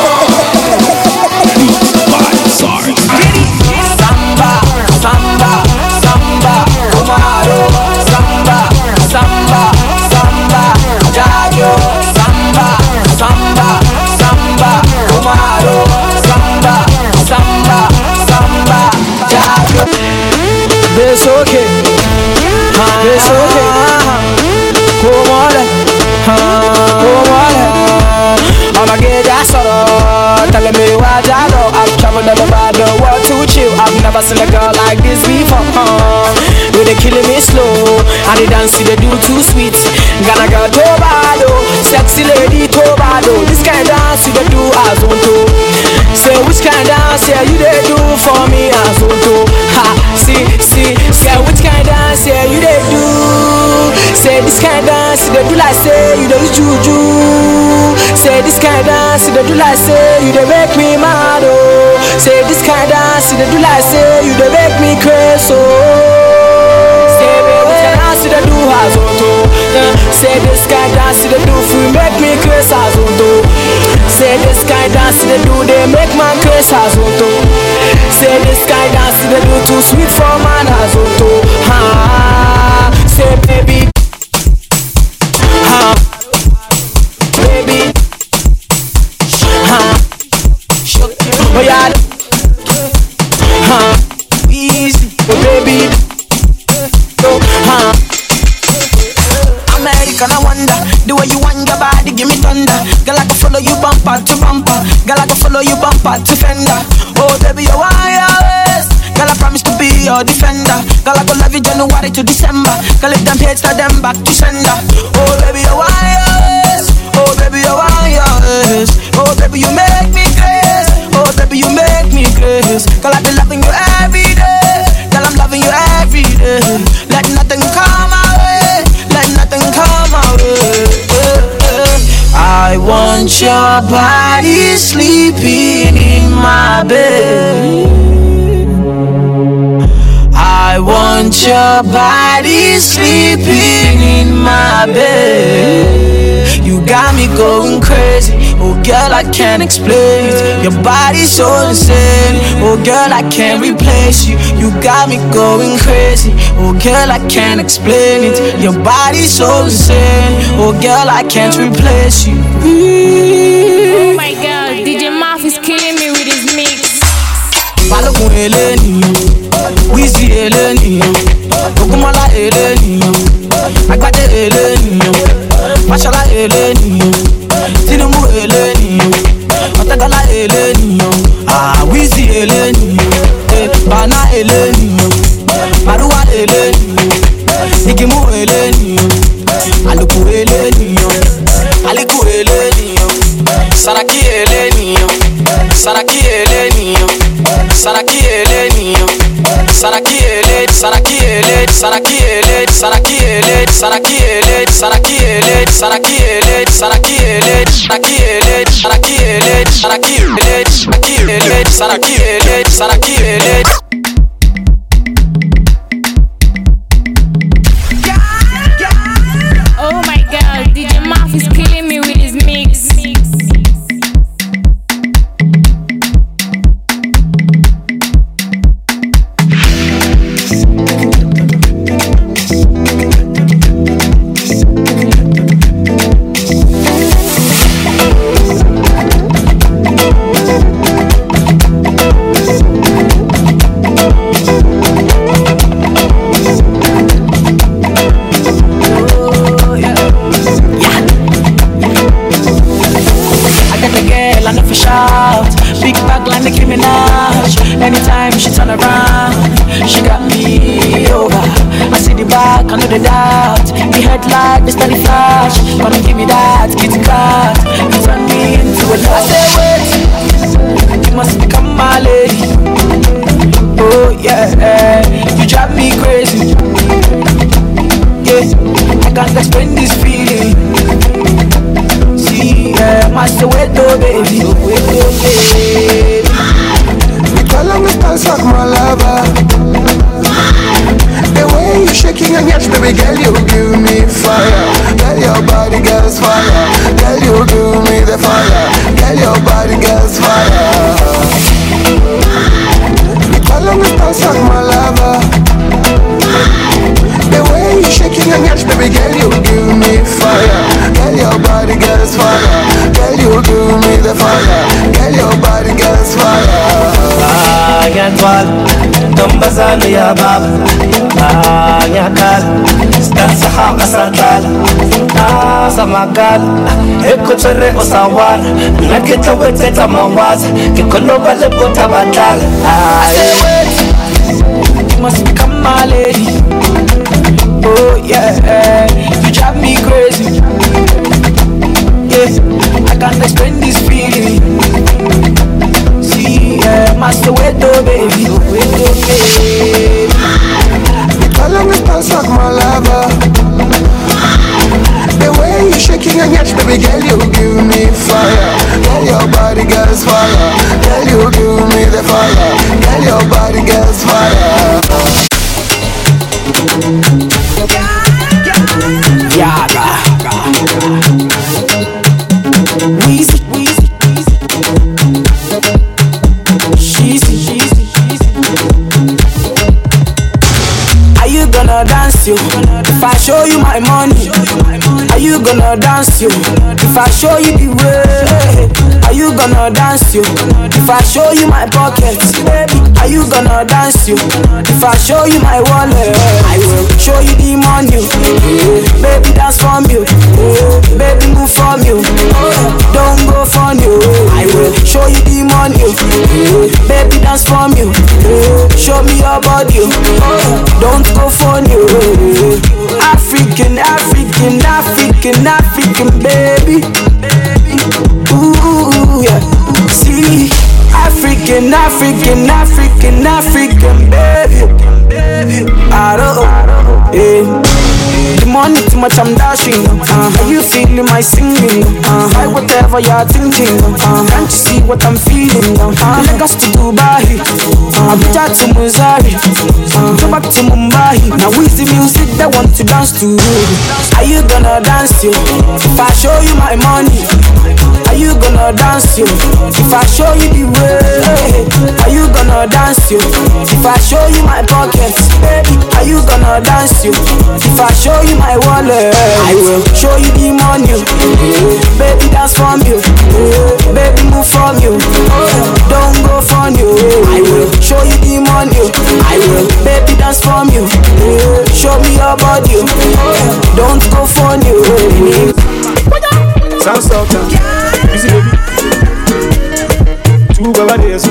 Samba, samba, samba, Kumaro, samba, samba, samba, Jayo, samba, samba, samba, Kumaro, samba, samba, samba, Jayo. It's okay, it's okay. Come on, come on. I'ma get that sorrow, telling me what I know. I've traveled all over the world to chill. I've never seen a girl like this before. Uh, with they killing me slow, and they dance they do too sweet. Ghana girl Tobado, sexy lady Tobado. This kind of dance they do as on to. Say which kind of dance yeah you they do for me as on to. Ha, see, see, say which kind of dance yeah you they do. Say this kind of dance they do like say you don't juju. Say this kind of dance they do like say you they make me mad oh. Say this kind of dance they do like say you they make me crazy oh. Say baby which kind of dance they do as on to. Say this kind of dance they do for make me crazy as on to. Say this kind of dance they do they make man crazy as on to. Say this kind of dance they do too sweet for man as on to. Ha. Say baby. Ha. Baby. Oh yeah, huh? Easy, oh baby, oh huh? American, I wonder the way you want your body, give me thunder. Girl, I can follow you bumper to bumper. Girl, I can follow you bumper to fender. Oh baby, you wireless. Girl, I promise to be your defender. Girl, I go love you January to December. Girl, if them hate, start them back to sender. Oh baby, you wireless. Oh baby, you wireless. Oh baby, you make me crazy. Oh baby, you make me crazy. Girl, I be loving you every day. Girl, I'm loving you every day. Let nothing come my way. Let nothing come my way. I want your body sleeping in my bed. I want your body sleeping in my bed. You got me going crazy. Oh girl, I can't explain it. Your body's so insane. Oh girl, I can't replace you. You got me going crazy. Oh girl, I can't explain it. Your body's so insane. Oh girl, I can't replace you. Oh my god, D J Maf is killing me with his mix. Balogun eleni, Wizzy eleni, Ogunmola eleni, Agbade eleni, Mashola eleni, Tinubu eleni, Otagala eleni, Ah Wizzy eleni, Bana eleni, Maruwa eleni, Nikimu eleni, Aluku eleni, Aliku eleni, Saraki eleni, Saraki eleni, Saraki eleni, Saraki eleni, Saraki eleni, Saraki eleni, Saraki eleni, Saraki eleni, Saraki eleni, Saraki eleni, Saraki eleni, Saraki eleni, Saraki eleni, Saraki eleni, Saraki eleni, Saraki eleni, Saraki eleni. Oh my god, D J Maf is killing me with his mix. Big back like Nicki Minaj. Anytime she turn around, she got me over. I see the back, I know the doubt. The headlight, the steady flash. Come and give me that kitty cat. You turn me into a love. I say wait, you must become my lady. yeah, you drive me crazy. Yeah, I can't explain this feeling. See, yeah, master Weto, baby, Weto, baby. We call on the stars like my lover. The way you shaking and yes, baby girl, you give me fire. Girl, your body gets fire. Girl, you give me the fire. Girl, your body gets fire. We call on the stars like my lover. The way you shaking and yes, baby girl, you give me fire. Girl, your body gets fire. Girl, you give me the fire. Girl, your body gets fire. Ah, nyatwal, tombazano ya baba. Ah, nyakal, stanza haka sakal. Ah, samakal, ekotere osawar. Nakita wete tamawaz, kikoloba lebota batal. Ah, I say wait, you must become my lady. Oh yeah, you drive me crazy. Yeah, I can't explain this feeling. See, yeah, master Weto, baby, Weto, baby. Call on the stars like my lover. The way you shaking and yes, baby girl, you give me fire. Girl, your body gets fire. Girl, you give me the fire. Girl, your body gets fire. Yaga, Weezy, Weezy, Sheezy, Sheezy, Are you gonna dance you? If I show you my money, are you gonna dance you? If I show you the way, are you gonna dance you? If I show you my pockets, baby, are you gonna dance you? If I show you my wallet, I will show you the money. Baby, dance from you. Baby, move from you. Don't go from you. I will show you the money. Baby, dance from you. Show me your body. Don't go from you. African, African, African, African, baby. Ooh, yeah. See, African, African, African, African, baby. I don't know, yeah. The money too much, I'm dashing. Uh, are you feeling my singing? Uh, like whatever you're thinking. Uh, can't you see what I'm feeling? Uh, Lagos to Dubai, uh, Abuja to Missouri, uh, go back to Mumbai. Now we the music that want to dance to. Are you gonna dance you? If I show you my money, are you gonna dance you? If I show you the way, are you gonna dance you? If I show you my pockets, baby, are you gonna dance you? If I show you my wallet, I will show you the money. Baby, dance from you. Baby, move from you. Don't go from you. I will show you the money. I will, baby, dance from you. Show me your body. Don't go from you. Sound Sultan, easy baby. Two Bavarians.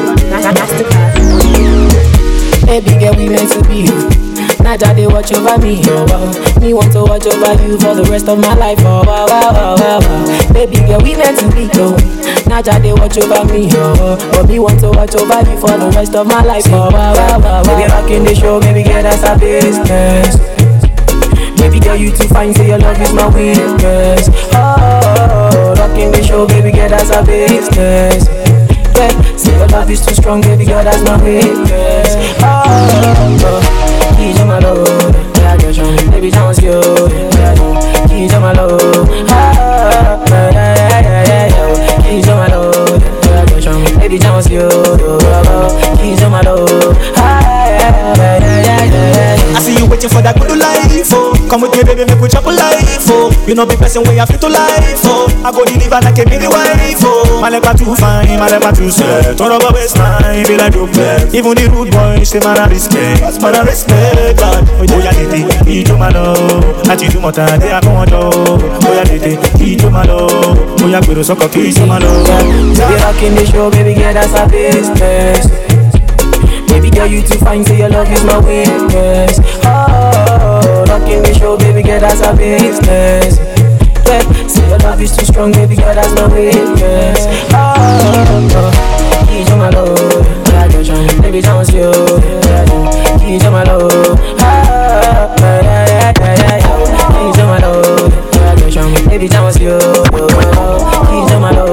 Baby girl, we meant to be. Naja, they watch over me, oh wow. Me want to watch over you for the rest of my life, oh wow, wow, wow, wow, wow. Baby girl, we meant to be, oh. Naja, they watch over me, oh. But me want to watch over you for the rest of my life, oh wow, wow, wow, wow. Baby, rocking the show, baby girl, that's our business. Baby girl, you too fine, say your love is my weakness. Oh, rocking the show, baby girl, that's our business. Yeah, say your love is too strong, baby girl, that's my weakness. Oh, oh, keys on my load, yeah, I got you, baby, sounds you, yeah, keys on my load, ah, yeah, yeah, yeah, yeah, yeah, keys on my load, yeah, I got you, baby, sounds you, keys on my load, ah, yeah, yeah, yeah, yeah, yeah. I see you waiting for that good life, oh. Come with me, baby, make we chop a life, oh. You know the person where you have to life, oh. I go deliver like a baby wife, oh. My leper too fine, my leper too sad. Turn up a waistline, be like dope left. Even the rude boys, say man I respect. That's man I respect, God. Oh yeah, did it, he do my love. At you do my time, they are going to. Oh yeah, did it, he do my love. Oh yeah, go to soccer, kiss my love. Baby, rocking the show, baby, girl, that's our business. Baby girl, you too fine, say your love is my weakness. Oh, rocking the show, baby girl, that's our business. Yeah, say your love is too strong, baby girl, that's my weakness. Oh, oh, keys on my load, yeah, I got you, baby, baby, chance you. He's on my low. Ah, yeah, yeah, yeah, yeah. He's on my low. Show me, baby, chance you. He's on my low.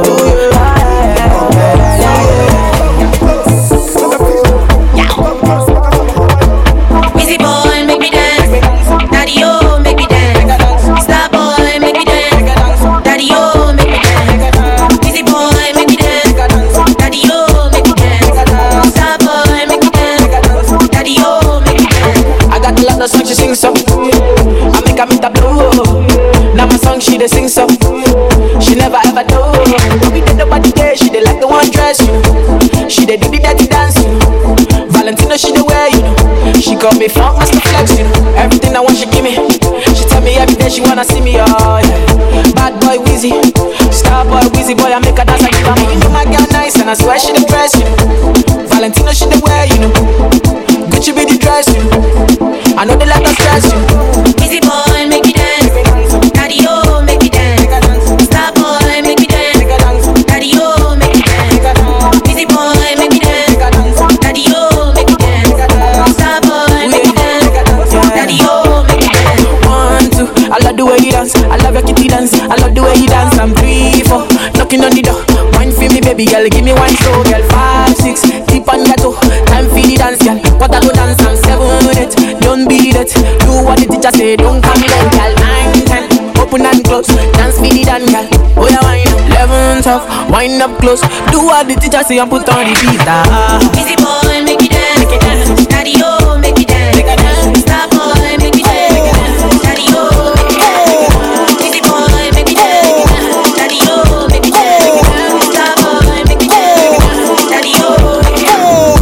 Easy boy, make me dance. Daddy, oh, make me dance. Star boy, make me dance. Daddy, oh, make me dance. Easy boy, make me dance. Daddy, oh, make me dance. Star boy, make me dance. Daddy, oh, make me dance. I got a lot of songs she sings so I make her meet a blue. Now my song she dey sing so she never ever do. We did nobody there, she dey like the one dress, you know. She dey do the dirty dance, you know. Valentino she dey wear, you know. She call me funk master flex, you know. Everything I want she give me. She tell me every day she wanna see me, oh yeah. Bad boy Weezy, star boy Weezy boy, I make her dance like you. You know my girl nice and I swear she the dress, you know. Valentino she dey wear, you know. Gucci be the dress, you know. I know they like us stress, you know. Easy boy, make me dance. Daddy, oh, make me dance. Star boy, make me dance. Daddy, oh, make me dance. Easy boy, make me dance. Daddy, oh, make me dance. Star boy, make me dance. Daddy, oh, make me dance. One, two, I love the way you dance. I love your kitty dance. I love the way you dance. I'm three, four, knocking on the door. Wine for me, baby girl, give me one slow, girl. Five, six, deep on that toe. Time for the dance, girl. What I go dance, I'm seven, eight. Don't beat it. Do what the teacher say. Don't come late, girl. Nine, ten, open and close. Dance for the dance, girl. Oh yeah, wine up. Eleven, twelve, wind up close. Do what the teacher say and put on the beat. Ah. Easy boy, make me dance. Make it dance. Daddy, oh, make me dance. Make it dance. Star boy, make me dance. Daddy, oh, make me dance. Easy boy, make me dance. Daddy, oh, make me dance. Star boy, make me dance. Daddy, oh, make me dance.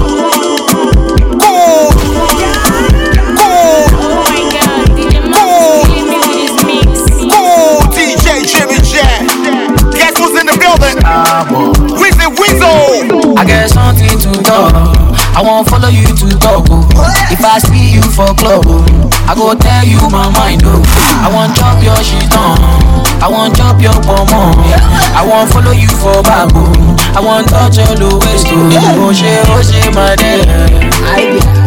Oh my God, D J Max killing me with his mix. D J Jimmy Jack. Guess who's in the building? Weezy Weasel. I got something to talk. I won't follow you to talk. Oh. If I see you for club, oh, I go tell you my mind. Oh. I won't chop your shit on. I won't chop your bum on. I won't follow you for back. Oh. I won't touch your low waist. Oh, oh, shit, oh, shit, my dear.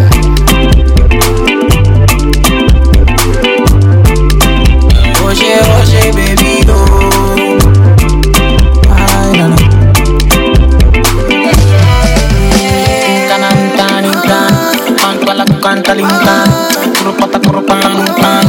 Oje, oje, baby, oh. I don't know. Cananta, nincan, pantuala, canta, lincan. Kurupata, kurupata, lincan.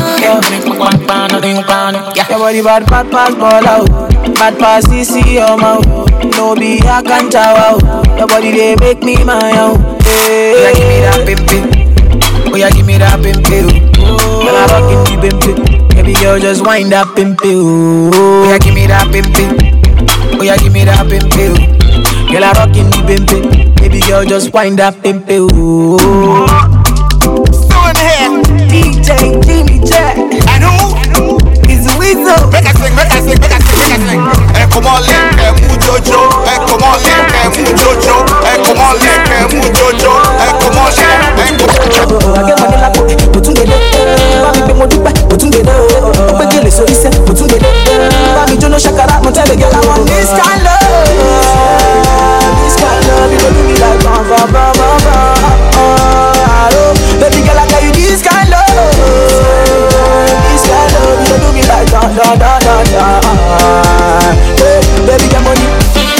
Your body bad, bad pass, ball out. Bad pass, C C, your mouth. No be a cancha, wow. Your body, they make me my own. Hey, give me that pimpin'. Oh, yeah, give me that pimpin'. Girl, I rockin' the pimpin'. Baby girl, just wind up pimpin'. Oh, yeah, give me that pimpin'. Oh, yeah, give me that pimpin'. Girl, I rockin' the pimpin'. Baby girl, just wind up pimpin'. Oh. Still in here. D J Jimmy Jack. And who? It's Weasel. Make us sing, make us sing, make us sing, make us sing. Eh, come on, let eh, mujojo. Eh, come on, let eh, mujojo. Eh, come on, let eh, mujojo. Eh, come on, let eh, mujojo. I get money like Otungede. Bami pe mo dupe Otungede. Ope gele so ise Otungede. Bami jono shakara mo tell the girl I want this kind love. This kind love you go do me like ba ba ba ba ba. Oh, baby girl I tell you this kind love. This kind love you go do me like da da da da da. Hey, baby get money.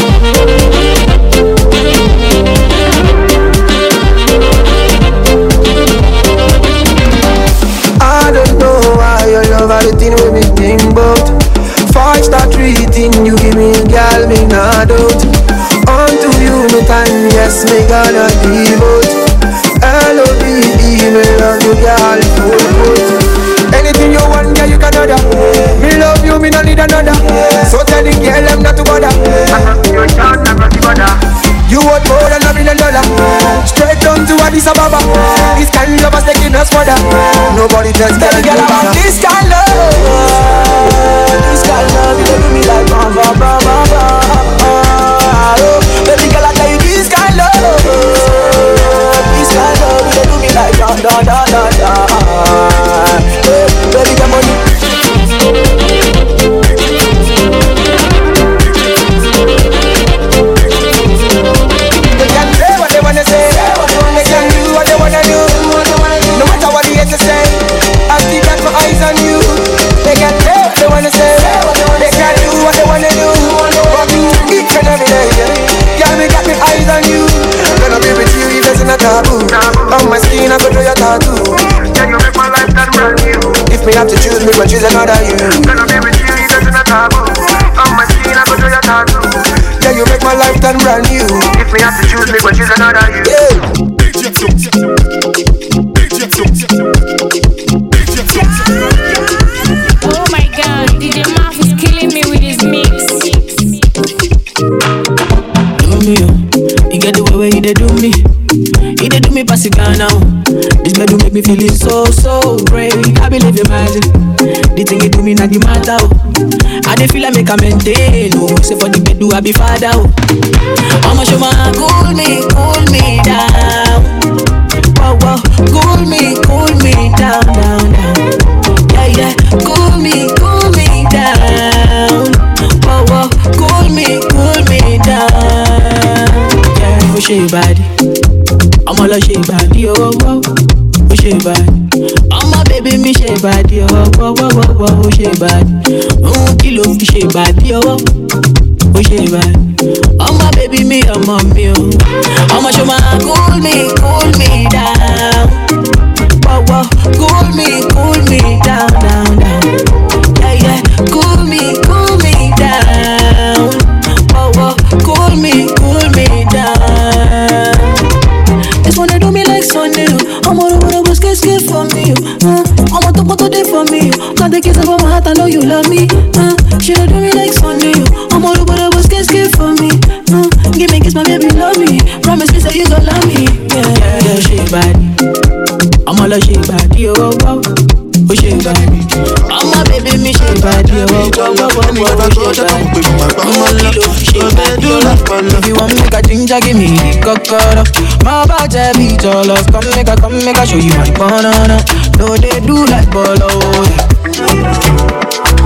I don't know why your love are the thing with me think about. Five star treating you give me a girl me not out. Unto you me time yes me gonna devote. L O V E me love you girl full put. Anything you want girl you can order. Me love you me no need another. So tell the girl I'm not to bother. You shout I'm not to bother. You want more than a million dollar. Straight down to Addis Ababa. This kind of love is taking us further. Nobody tells girl you better. This kind love. This kind love you do me like ba ba ba ba ba. Oh, baby girl I tell you this kind love. This kind love you do me like da da da da da. Hey, baby get money. They can say what they wanna say. me have to choose me, but choose another you. Gonna be with you, it doesn't taboo. On my skin, I go to your tattoo. Yeah, you make my life turn brand new. If me have to choose me, but choose another you. Oh my god, D J Maf is killing me with his mix. Do me, oh. You get the way where you dey do me. You dey do me pass it down now. This bed do make me feel it so, so great. I believe your magic. The thing you do me not the matter, oh. I dey feel like make a maintain, oh. Say for the bed do I be father, oh. I'ma show my cool me, cool me down. Whoa, whoa, cool me, cool me down, down, down. Yeah, yeah, cool me, cool me down. Whoa, whoa, cool me, cool me down. Yeah, push your body. I'ma love your body, oh, oh, oh, push your body. I'ma baby me shake body, oh, oh, oh, oh, oh, push your body. Oh, kilo fish your body, oh, oh, push your body. I'ma baby me, I'ma me, oh. I'ma show my cool me, cool me down. Whoa, whoa, cool me, cool me down, down, down. Yeah, yeah, cool me, cool me down. Whoa, whoa, cool me, cool me down. Just wanna do me like Sunday. I'm all over the was get scared for me. Uh, I'm on top of the day for me. Got the kiss about my heart, I know you love me. Uh, she do me like Sunday. I'm all over the was get scared for me. Uh, give me kiss, my baby, love me. Promise me, say you gon' love me. Yeah, yeah, yeah, she body. I'm all a she body, oh, oh, oh, she body. I'm a baby, me she body, oh, oh, oh, oh, oh, oh, she body. I'm a kilo, she body, oh. If you want make a ginger, give me the cocoa. My body beat all off. Come make a, come make a show you my banana. No, they do like bolo, yeah.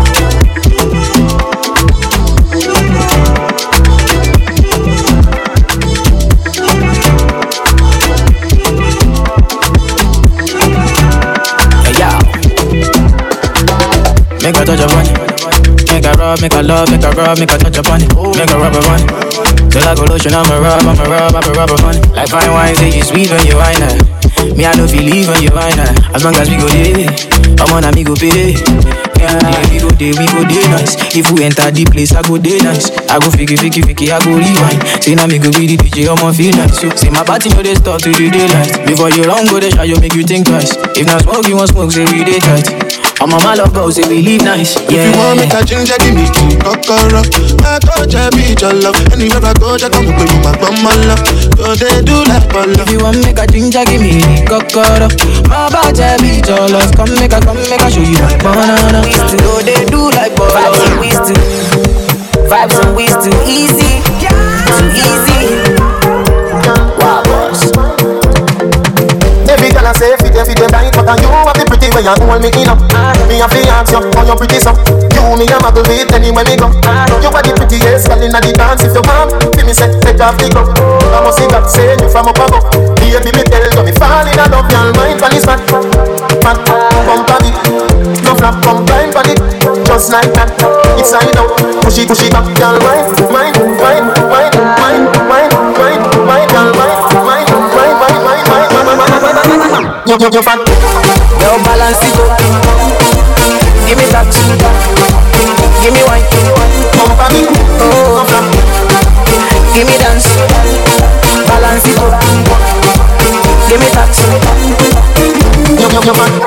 Make a touch upon it. Make a rub, make a love, make a rub, make a touch upon it. Make a rub upon it. Till I go lotion, I'ma rub, I'ma rub, I'ma rub upon it. Like fine wine, say you sweet when you wine her. Me, I don't feel leave when you wine her. As long as we go there, I'm on a me go pay. Yeah, we go there, we go there nice. If we enter the place, I go there nice. I go fiki, fiki, fiki, I go rewind. Say now me go be the D J, I'ma feel nice. So, say my party no they start to the daylight. Before you run, go they shot, you make you think twice. If not smoke, you want smoke, say we day tight. I'm a man love go, say we live nice. Yeah. If you want make a ginger, give me the cocoa. I touch a beach, your love. Anywhere I go, just come with me, my bum, my love. So they do like ball. If you want make a ginger, give me the cocoa. My body beach, your love. Come make a, come make a show you my banana. So they do like ball. Vibes and ways too, vibes and ways too easy, too easy. Wow, boss. Every girl I say fit them, fit them right, but you have the pretty way you hold me in up. Me have to ask you, how you pretty so? You me a muggle with anywhere me go. You are the prettiest girl inna the dance. If you want, feel me say take off the glove. I must see God say you from up above. Baby me tell you me fall in love, your mind for this man. Man, come for it, no flap, come blind for it. Just like that, it's side out, push it, push it back, girl. Mind, mind, mind, mind, mind, mind, mind, mind, girl, mind, mind, mind, mind, mind, mind. You, you, you fat. Yo, balance it up. Give me that. Give me wine. Come for me. Oh, give me dance. Balance it up. Give me that. You, you, you fat.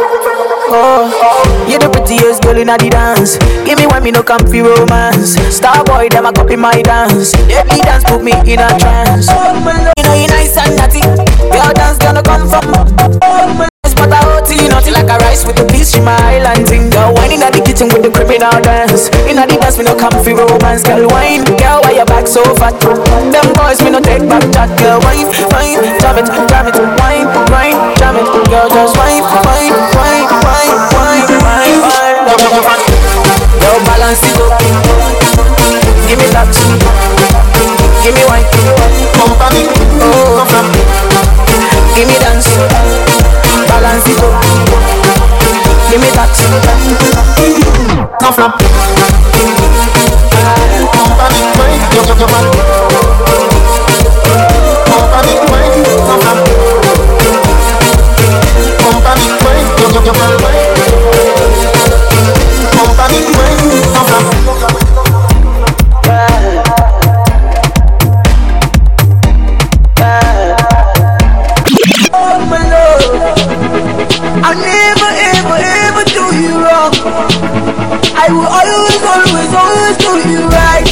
Oh, you're the prettiest girl in the dance. Give me one, me no comfy romance. Star boy, them a copy my dance. Every dance put me in a trance. You know you nice and naughty. Your dance gonna come from. But I hot you naughty like a rice with a piece. She my island thing. Girl, wine in the kitchen with the criminal dance. In the dance, me no comfy romance. Girl, wine, girl, why your back so fat? Them boys, me no take back chat. Girl, wine, wine, jam it, jam it, wine, wine, jam it. Girl, just wine, wine, wine, wine, wine, wine, wine. Girl, balance it up. Give me that. Give me wine. Come for me. Oh, give me dance. Balance it up. Give me that. No flap. Come for me, wine. You, you, you man. Come for me, wine. No flap. Come for me, wine. You, you, you man. it when we come up. Oh my love, I'll never ever ever do you wrong. I will always, always, always do you right.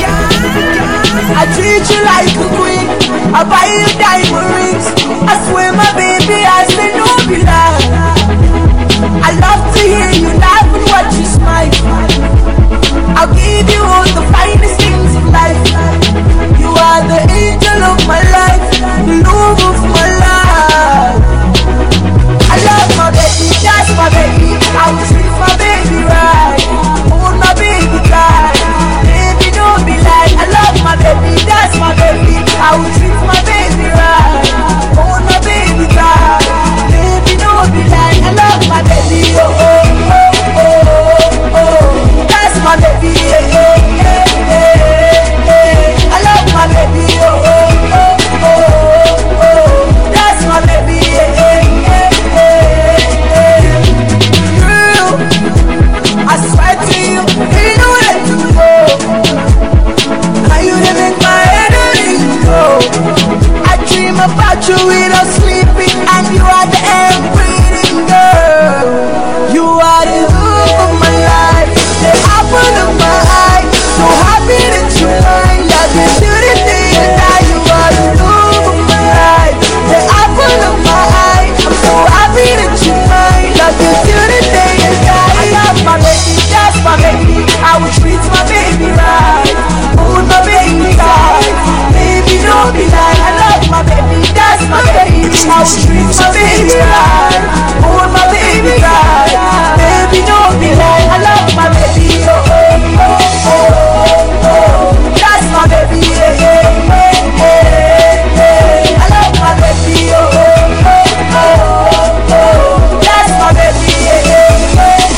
I treat you like a queen, I buy you diamond rings. I swear my baby, I say no be lie. I love to hear you laugh and watch you smile. I'll give you all the finest things of life. You are the angel of my life, the love of my life. I love my baby, that's my baby. I will treat my baby right, hold my baby tight. Baby, don't be like. I love my baby, that's my baby. I will treat my baby right, hold my baby tight. Baby, don't be like. I love my baby, oh oh oh oh oh. That's my baby, yeah, yeah, yeah, yeah. I love my baby, oh oh oh oh oh. That's my baby, yeah, yeah, yeah, yeah. Girl, I swear to you, you know that you go. How you done make my head go? I dream about you without sleeping, and you are the air breathing girl. You are the love of my life, the apple of my eye. So happy that you're mine, love you till the day you die. You are the love of my life, the apple of my eye. I'm so happy that you're mine, love you till the day you die. I love my baby, that's my baby. I will treat my baby right, hold my baby tight. Baby, don't be like. I love my baby, that's my baby. I will treat my baby right, hold my baby tight. Baby, don't be like. I love my baby, oh oh oh oh oh. That's my baby, yeah yeah yeah yeah. I love my baby, oh oh oh oh. That's my baby, yeah yeah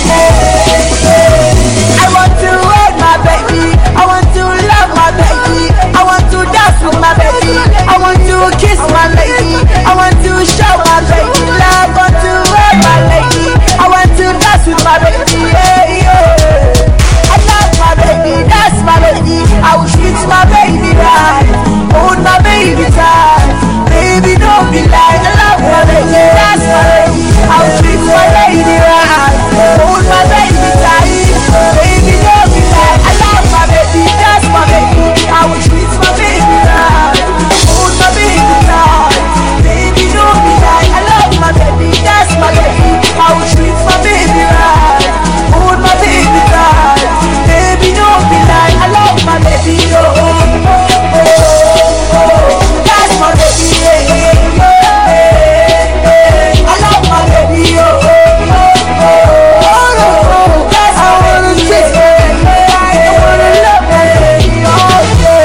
yeah. I want to hold my baby, I want to love my baby, I want to dance with my baby, I want to kiss my lady, I want to show my baby love, I want to hold my lady, I want to dance with my baby, yeah yeah. I love my baby, that's my baby. I will treat my baby right, hold my baby tight. Baby, don't be like. I love my baby, that's my baby. I will treat my lady right, hold my baby tight. Baby, don't be like. I love my baby, that's my baby. I will treat my baby right, hold my baby tight. Baby, don't be like. I love my baby, that's my baby. I will treat my baby right, hold my baby tight. Baby, don't be like. I love my baby, oh oh oh oh oh. That's my baby, yeah yeah yeah yeah. I love my baby, oh oh oh oh oh. That's my baby, yeah yeah yeah. I wanna love my baby, oh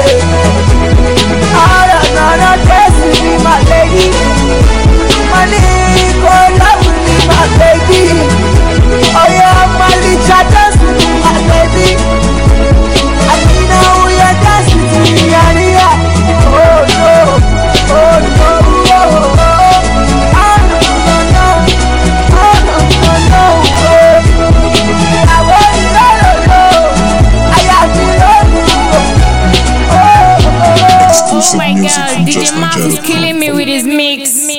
yeah. Ah na na na, dance with me, my lady. My nigga, love with me, my baby. Oh yeah, my licha, dance with me, my baby. I mean, now we are dancing to the area. Oh no, oh no, oh oh oh. Oh no, no, no, oh no, no, no, oh. I want it all alone. I have it all alone. Oh, oh, oh. Oh my God, D J Max is killing me with his mix.